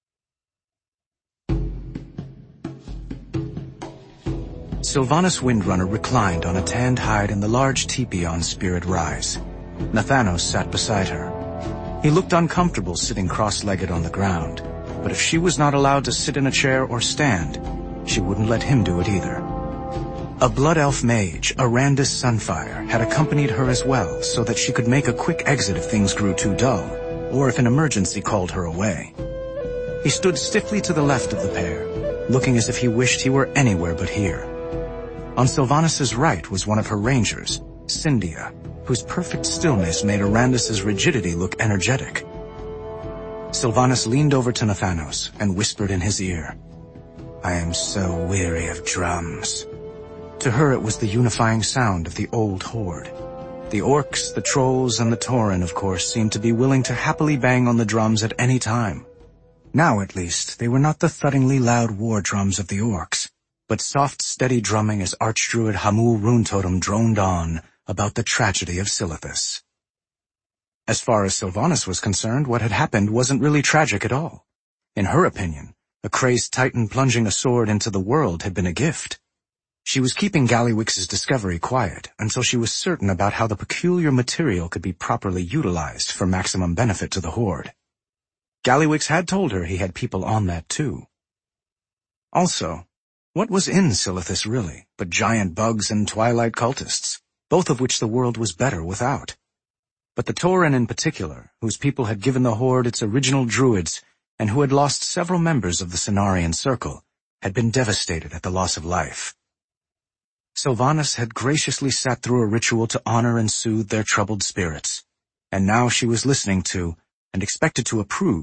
Sylvanas Windrunner reclined on a tanned hide in the large teepee on Spirit Rise. Nathanos sat beside her. He looked uncomfortable sitting cross-legged on the ground, but if she was not allowed to sit in a chair or stand, she wouldn't let him do it either. A blood elf mage, Arandis Sunfire, had accompanied her as well so that she could make a quick exit if things grew too dull, or if an emergency called her away. He stood stiffly to the left of the pair, looking as if he wished he were anywhere but here. On Sylvanas' right was one of her rangers, Cyndia, whose perfect stillness made Arandis' rigidity look energetic. Sylvanas leaned over to Nathanos and whispered in his ear, "I am so weary of drums." To her it was the unifying sound of the old horde. The orcs, the trolls, and the tauren, of course, seemed to be willing to happily bang on the drums at any time. Now, at least, they were not the thuddingly loud war drums of the orcs, but soft, steady drumming as Archdruid Hamul Runetotem droned on about the tragedy of Silithus. As far as Sylvanas was concerned, what had happened wasn't really tragic at all. In her opinion, a crazed titan plunging a sword into the world had been a gift. She was keeping Gallywix's discovery quiet until she was certain about how the peculiar material could be properly utilized for maximum benefit to the Horde. Gallywix had told her he had people on that too. Also, what was in Silithus really but giant bugs and twilight cultists, both of which the world was better without? But the tauren in particular, whose people had given the Horde its original druids and who had lost several members of the Cenarian Circle, had been devastated at the loss of life. Sylvanas had graciously sat through a ritual to honor and soothe their troubled spirits, and now she was listening to, and expected to approve,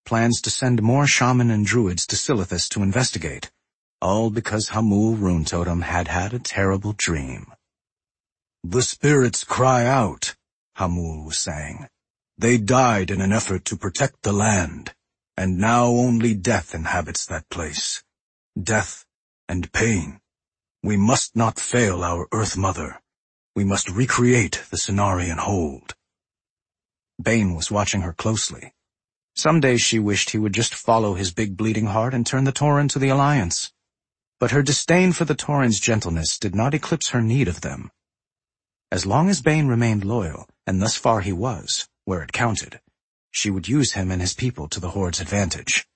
plans to send more shaman and druids to Silithus to investigate, all because Hamul Runetotem had had a terrible dream. "The spirits cry out," Hamul was saying. "They died in an effort to protect the land, and now only death inhabits that place. Death and pain. We must not fail our Earth Mother. We must recreate the Cenarian hold." Bane was watching her closely. Some days she wished he would just follow his big bleeding heart and turn the Tauren to the Alliance. But her disdain for the Tauren's gentleness did not eclipse her need of them. As long as Bane remained loyal, and thus far he was, where it counted, she would use him and his people to the Horde's advantage.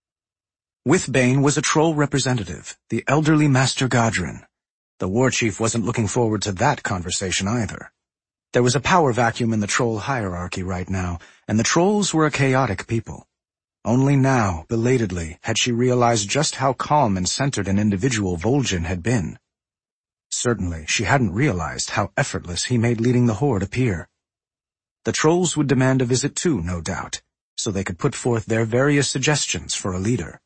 With Bane was a troll representative, the elderly Master Gadrin. The war chief wasn't looking forward to that conversation either. There was a power vacuum in the troll hierarchy right now, and the trolls were a chaotic people. Only now, belatedly, had she realized just how calm and centered an individual Vol'jin had been. Certainly, she hadn't realized how effortless he made leading the Horde appear. The trolls would demand a visit too, no doubt, so they could put forth their various suggestions for a leader.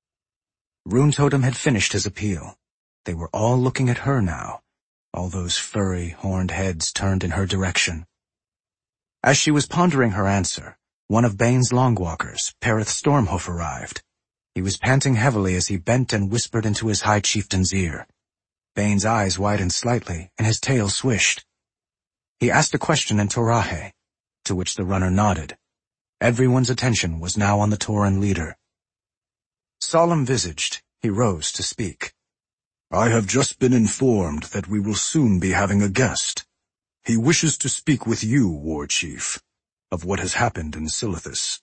Runetotem had finished his appeal. They were all looking at her now, all those furry, horned heads turned in her direction. As she was pondering her answer, one of Bane's Longwalkers, Perith Stormhoof, arrived. He was panting heavily as he bent and whispered into his High Chieftain's ear. Bane's eyes widened slightly, and his tail swished. He asked a question in Torahe, to which the runner nodded. Everyone's attention was now on the Tauren leader. Solemn-visaged, he rose to speak. "I have just been informed that we will soon be having a guest. He wishes to speak with you, War Chief, of what has happened in Silithus."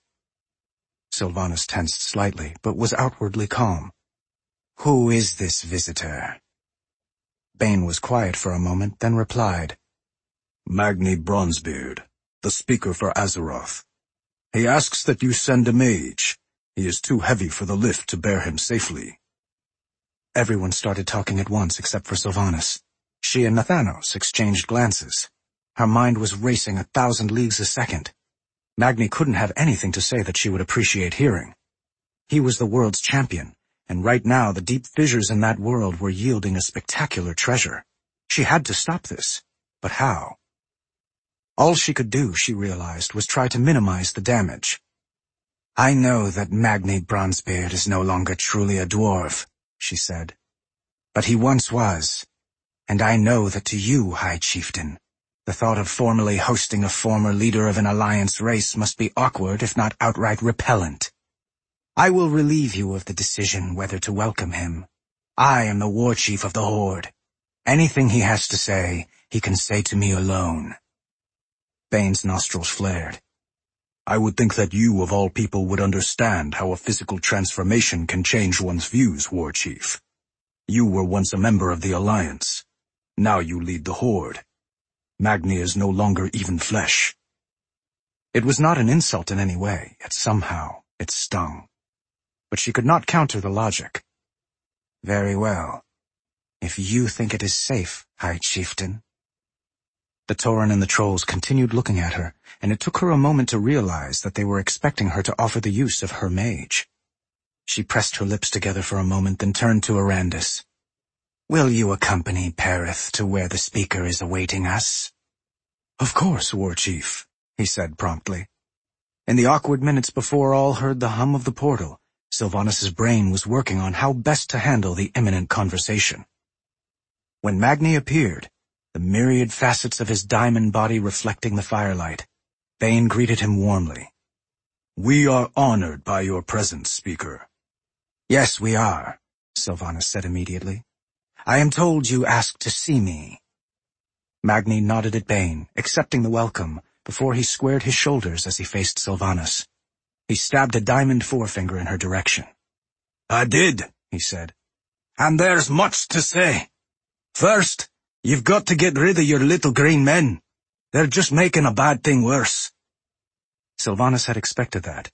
Sylvanas tensed slightly, but was outwardly calm. "Who is this visitor?" Bane was quiet for a moment, then replied. "Magni Bronzebeard, the speaker for Azeroth. He asks that you send a mage. He is too heavy for the lift to bear him safely." Everyone started talking at once except for Sylvanas. She and Nathanos exchanged glances. Her mind was racing a thousand leagues a second. Magni couldn't have anything to say that she would appreciate hearing. He was the world's champion, and right now the deep fissures in that world were yielding a spectacular treasure. She had to stop this. But how? All she could do, she realized, was try to minimize the damage. "I know that Magni Bronzebeard is no longer truly a dwarf," she said. "But he once was. And I know that to you, High Chieftain, the thought of formally hosting a former leader of an Alliance race must be awkward, if not outright repellent. I will relieve you of the decision whether to welcome him. I am the War Chief of the Horde. Anything he has to say, he can say to me alone." Bane's nostrils flared. "I would think that you, of all people, would understand how a physical transformation can change one's views, War Chief. You were once a member of the Alliance. Now you lead the Horde. Magni is no longer even flesh." It was not an insult in any way, yet somehow it stung. But she could not counter the logic. "Very well. If you think it is safe, High Chieftain." The Tauren and the trolls continued looking at her, and it took her a moment to realize that they were expecting her to offer the use of her mage. She pressed her lips together for a moment, then turned to Arandis. "Will you accompany Perith to where the speaker is awaiting us?" "Of course, War Chief," he said promptly. In the awkward minutes before all heard the hum of the portal, Sylvanas's brain was working on how best to handle the imminent conversation. When Magni appeared, the myriad facets of his diamond body reflecting the firelight, Bane greeted him warmly. "We are honored by your presence, Speaker." "Yes, we are," Sylvanas said immediately. "I am told you asked to see me." Magni nodded at Bane, accepting the welcome, before he squared his shoulders as he faced Sylvanas. He stabbed a diamond forefinger in her direction. "I did," he said. "And there's much to say. First, you've got to get rid of your little green men. They're just making a bad thing worse." Sylvanas had expected that,